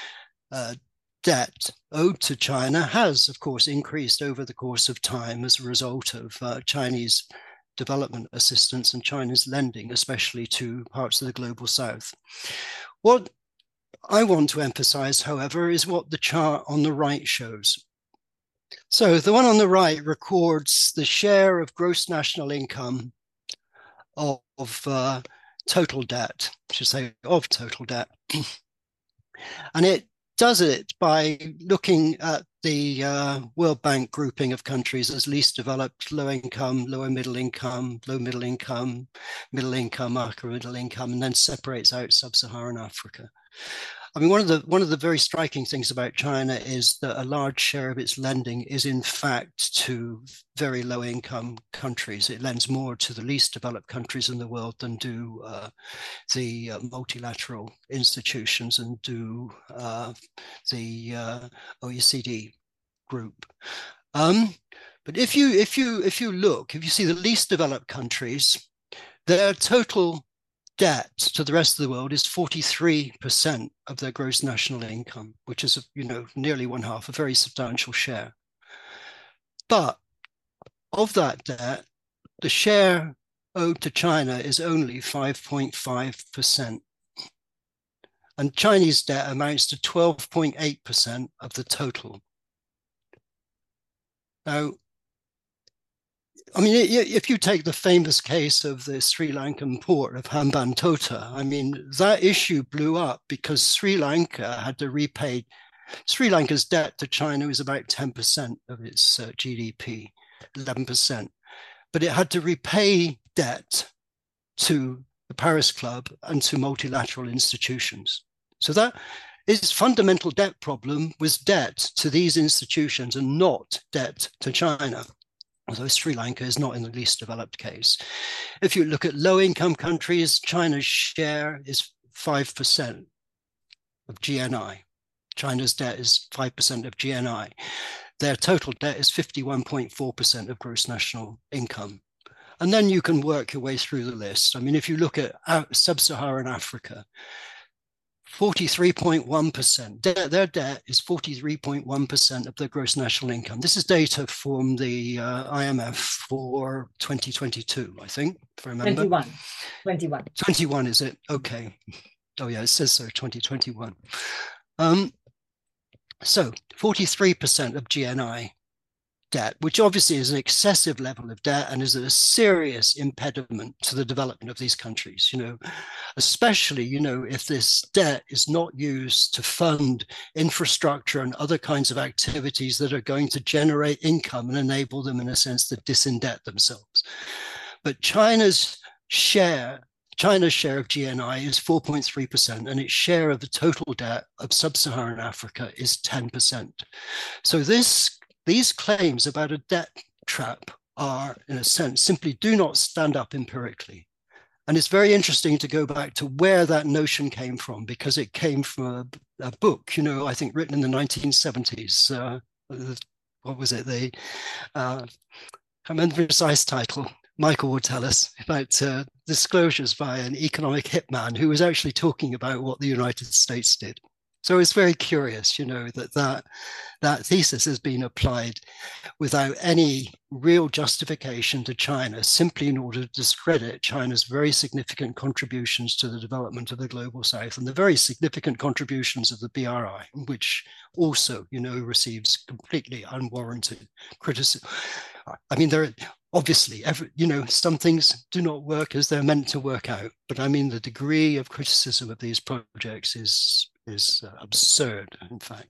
[SPEAKER 3] debt owed to China has, of course, increased over the course of time as a result of Chinese development assistance and China's lending, especially to parts of the global south. What I want to emphasize, however, is what the chart on the right shows. So the one on the right records the share of gross national income of total debt, I should say, of total debt. And it does it by looking at the World Bank grouping of countries as least developed, low income, lower middle income, low middle income, upper middle income, and then separates out sub-Saharan Africa. I mean, one of the very striking things about China is that a large share of its lending is in fact to very low income countries. It lends more to the least developed countries in the world than do the multilateral institutions and do the OECD group. But if you see the least developed countries, their total debt to the rest of the world is 43% of their gross national income, which is, nearly one half, a very substantial share. But of that debt, the share owed to China is only 5.5%. And Chinese debt amounts to 12.8% of the total. Now, I mean, if you take the famous case of the Sri Lankan port of Hambantota, I mean, that issue blew up because Sri Lanka had to repay. Sri Lanka's debt to China was about 10% of its GDP, 11%. But it had to repay debt to the Paris Club and to multilateral institutions. So that its fundamental debt problem was debt to these institutions and not debt to China, although Sri Lanka is not in the least developed case. If you look at low-income countries, China's share is 5% of GNI. China's debt is 5% of GNI. Their total debt is 51.4% of gross national income. And then you can work your way through the list. I mean, if you look at sub-Saharan Africa, 43.1%. Their debt is 43.1% of their gross national income. This is data from the IMF for 2022, I think, if I remember. 21, is it? Okay. Oh, yeah, it says so, 2021. So 43% of GNI debt, which obviously is an excessive level of debt and is a serious impediment to the development of these countries, especially, if this debt is not used to fund infrastructure and other kinds of activities that are going to generate income and enable them, in a sense, to disindebt themselves. But China's share of GNI is 4.3%, and its share of the total debt of sub-Saharan Africa is 10%. So these claims about a debt trap are, in a sense, simply do not stand up empirically. And it's very interesting to go back to where that notion came from, because it came from a book, I think written in the 1970s. What was it? I can't remember the precise title. Michael will tell us about disclosures by an economic hitman who was actually talking about what the United States did. So it's very curious, that thesis has been applied without any real justification to China, simply in order to discredit China's very significant contributions to the development of the global South and the very significant contributions of the BRI, which also, receives completely unwarranted criticism. I mean, there are obviously, some things do not work as they're meant to work out. But I mean, the degree of criticism of these projects is absurd, in fact.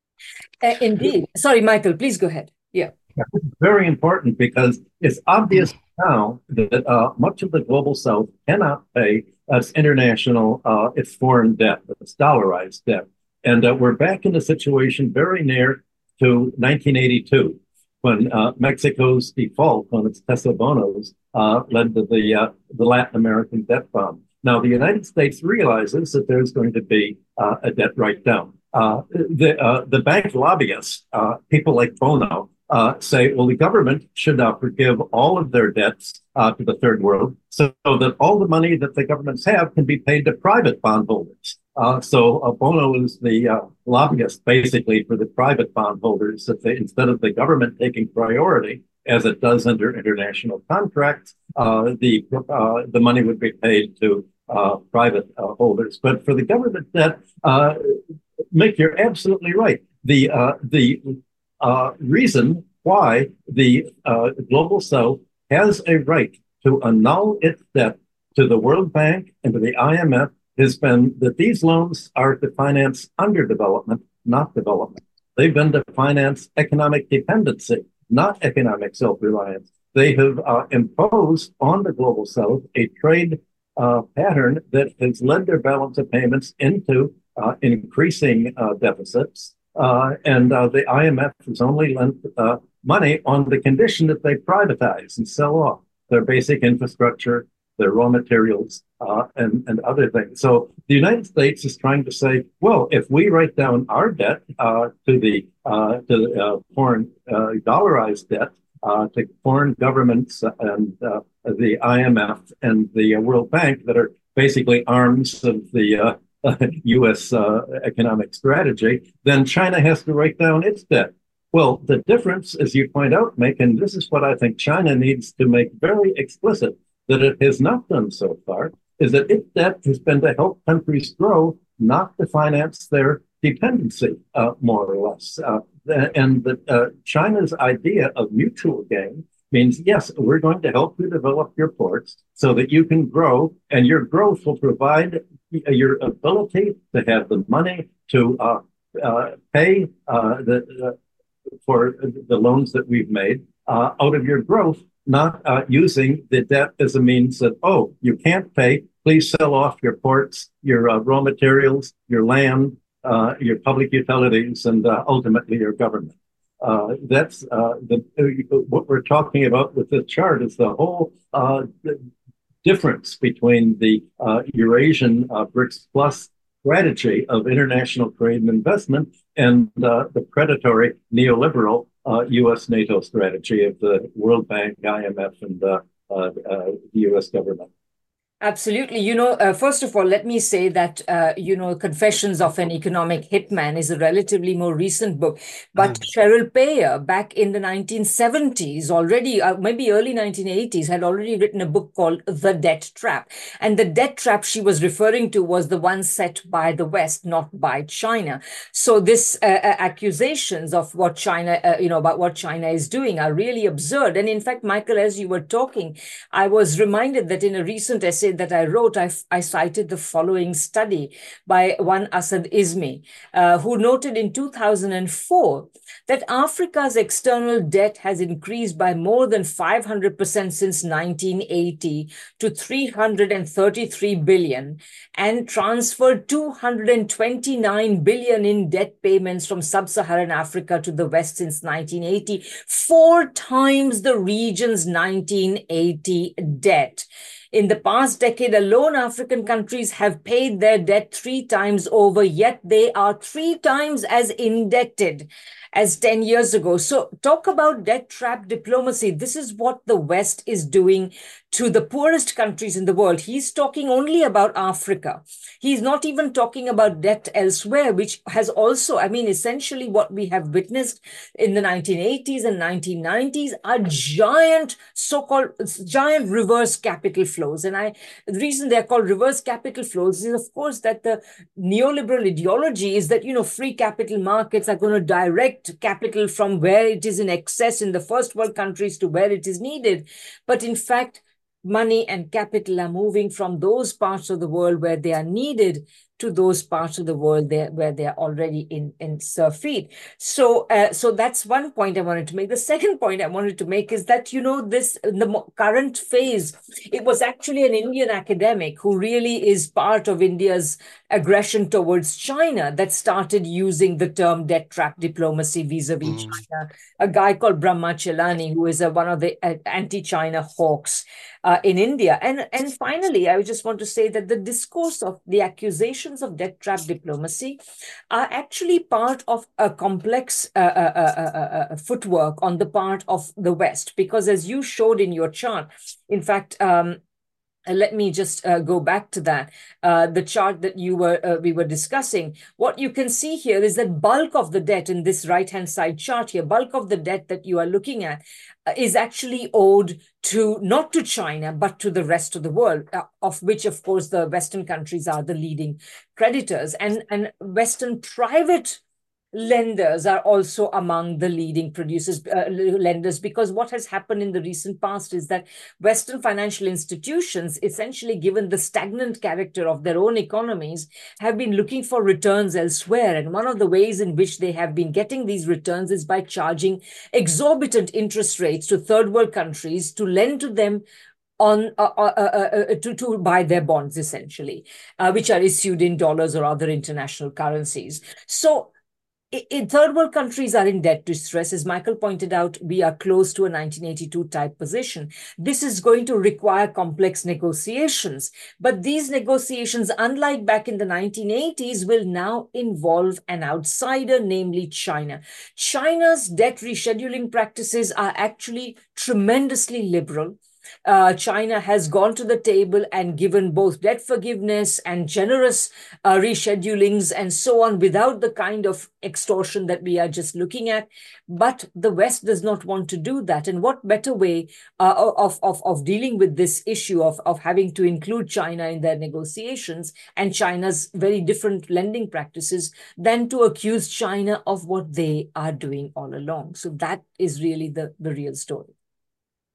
[SPEAKER 1] Indeed. Sorry, Michael, please go ahead. Yeah.
[SPEAKER 2] Very important, because it's obvious now that much of the global South cannot pay its international, its foreign debt, its dollarized debt. And we're back in a situation very near to 1982, when Mexico's default on its peso bonos led to the Latin American debt bomb. Now, the United States realizes that there's going to be a debt write-down. The bank lobbyists, people like Bono, say, well, the government should forgive all of their debts to the third world, so that all the money that the governments have can be paid to private bondholders. So Bono is the lobbyist, basically, for the private bondholders, that instead of the government taking priority, as it does under international contracts, the money would be paid to private holders. But for the government debt, Mick, you're absolutely right. The reason why the Global South has a right to annul its debt to the World Bank and to the IMF has been that these loans are to finance underdevelopment, not development. They've been to finance economic dependency, not economic self-reliance. They have imposed on the Global South a trade pattern that has led their balance of payments into increasing deficits. And the IMF has only lent money on the condition that they privatize and sell off their basic infrastructure, their raw materials, and other things. So the United States is trying to say, well, if we write down our debt to the foreign dollarized debt to foreign governments and the IMF and the World Bank, that are basically arms of the U.S. Economic strategy, then China has to write down its debt. Well, the difference, as you point out, Mick, and this is what I think China needs to make very explicit, that it has not done so far, is that its debt has been to help countries grow, not to finance their dependency, more or less. And that China's idea of mutual gain means, yes, we're going to help you develop your ports so that you can grow, and your growth will provide your ability to have the money to pay for the loans that we've made out of your growth, not using the debt as a means that, oh, you can't pay, please sell off your ports, your raw materials, your land, your public utilities, and ultimately your government. That's what we're talking about with this chart is the whole difference between the Eurasian BRICS Plus strategy of international trade and investment and the predatory neoliberal U.S. NATO strategy of the World Bank, IMF, and the U.S. government.
[SPEAKER 1] Absolutely. First of all, let me say that, Confessions of an Economic Hitman is a relatively more recent book. But Cheryl Payer, back in the 1970s, already, maybe early 1980s, had already written a book called The Debt Trap. And the debt trap she was referring to was the one set by the West, not by China. So this accusations of what China, about what China is doing are really absurd. And in fact, Michael, as you were talking, I was reminded that in a recent essay that I wrote, I cited the following study by one Asad Izmi, who noted in 2004 that Africa's external debt has increased by more than 500% since 1980 to 333 billion, and transferred 229 billion in debt payments from sub-Saharan Africa to the West since 1980, 4 times the region's 1980 debt. In the past decade alone, African countries have paid their debt 3 times over, yet they are 3 times as indebted as 10 years ago. So talk about debt trap diplomacy. This is what the West is doing to the poorest countries in the world. He's talking only about Africa. He's not even talking about debt elsewhere, which has also, essentially what we have witnessed in the 1980s and 1990s are giant reverse capital flows. And the reason they're called reverse capital flows is, of course, that the neoliberal ideology is that, free capital markets are going to direct capital from where it is in excess in the first world countries to where it is needed. But in fact, money and capital are moving from those parts of the world where they are needed to those parts of the world where they are already in surfeit. So that's one point I wanted to make. The second point I wanted to make is that, the current phase, it was actually an Indian academic who really is part of India's aggression towards China that started using the term debt trap diplomacy vis-a-vis China. A guy called Brahma Chelani, who is one of the anti-China hawks in India. And finally, I just want to say that the discourse of the accusations of debt trap diplomacy are actually part of a complex footwork on the part of the West, because as you showed in your chart, in fact, let me just go back to that. The chart that we were discussing. What you can see here is that bulk of the debt in this right-hand side chart here, bulk of the debt that you are looking at is actually owed not to China, but to the rest of the world, of which, of course, the Western countries are the leading creditors. And Western private lenders are also among the leading lenders, because what has happened in the recent past is that Western financial institutions, essentially given the stagnant character of their own economies, have been looking for returns elsewhere. And one of the ways in which they have been getting these returns is by charging exorbitant interest rates to third world countries to lend to them to buy their bonds, essentially, which are issued in dollars or other international currencies. So third world countries are in debt distress. As Michael pointed out, we are close to a 1982 type position. This is going to require complex negotiations. But these negotiations, unlike back in the 1980s, will now involve an outsider, namely China. China's debt rescheduling practices are actually tremendously liberal. China has gone to the table and given both debt forgiveness and generous reschedulings and so on, without the kind of extortion that we are just looking at. But the West does not want to do that. And what better way of dealing with this issue of having to include China in their negotiations and China's very different lending practices than to accuse China of what they are doing all along. So that is really the real story.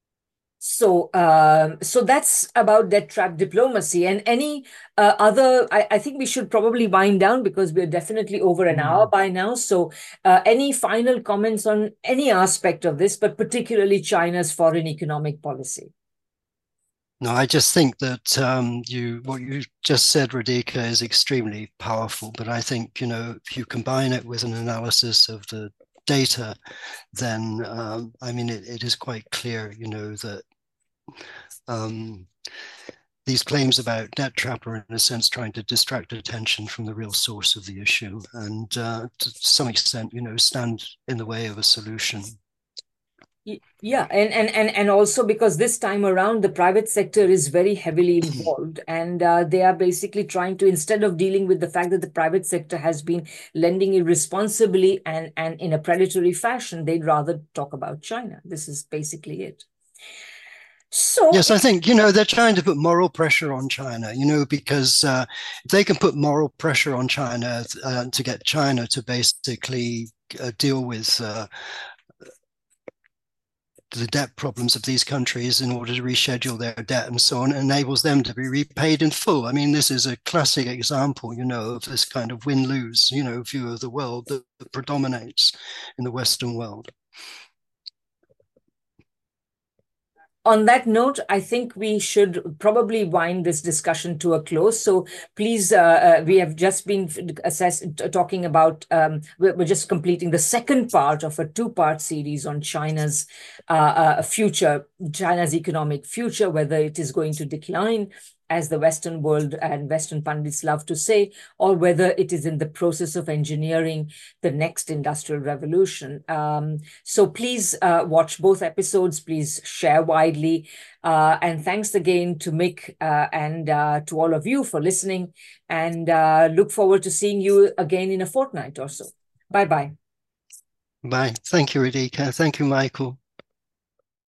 [SPEAKER 1] So that's about debt trap diplomacy. And any other, I think we should probably wind down because we're definitely over an hour by now. So any final comments on any aspect of this, but particularly China's foreign economic policy?
[SPEAKER 3] No, I just think that what you just said, Radhika, is extremely powerful. But I think, if you combine it with an analysis of the data, then I mean, it is quite clear, that these claims about debt trap are, in a sense, trying to distract attention from the real source of the issue, and to some extent, stand in the way of a solution.
[SPEAKER 1] Yeah, and also because this time around the private sector is very heavily involved, and they are basically trying to, instead of dealing with the fact that the private sector has been lending irresponsibly and in a predatory fashion, they'd rather talk about China. This is basically it. So
[SPEAKER 3] yes, I think, they're trying to put moral pressure on China, because if they can put moral pressure on China to get China to basically deal with the debt problems of these countries in order to reschedule their debt and so on, enables them to be repaid in full. I mean, this is a classic example, of this kind of win-lose, view of the world that predominates in the Western world.
[SPEAKER 1] On that note, I think we should probably wind this discussion to a close. So please, we have just been talking about, we're just completing the second part of a two-part series on China's future, China's economic future, whether it is going to decline, as the Western world and Western pundits love to say, or whether it is in the process of engineering the next industrial revolution. So please watch both episodes. Please share widely. And thanks again to Mick and to all of you for listening. And look forward to seeing you again in a fortnight or so. Bye-bye.
[SPEAKER 3] Bye. Thank you, Radhika. Thank you, Michael.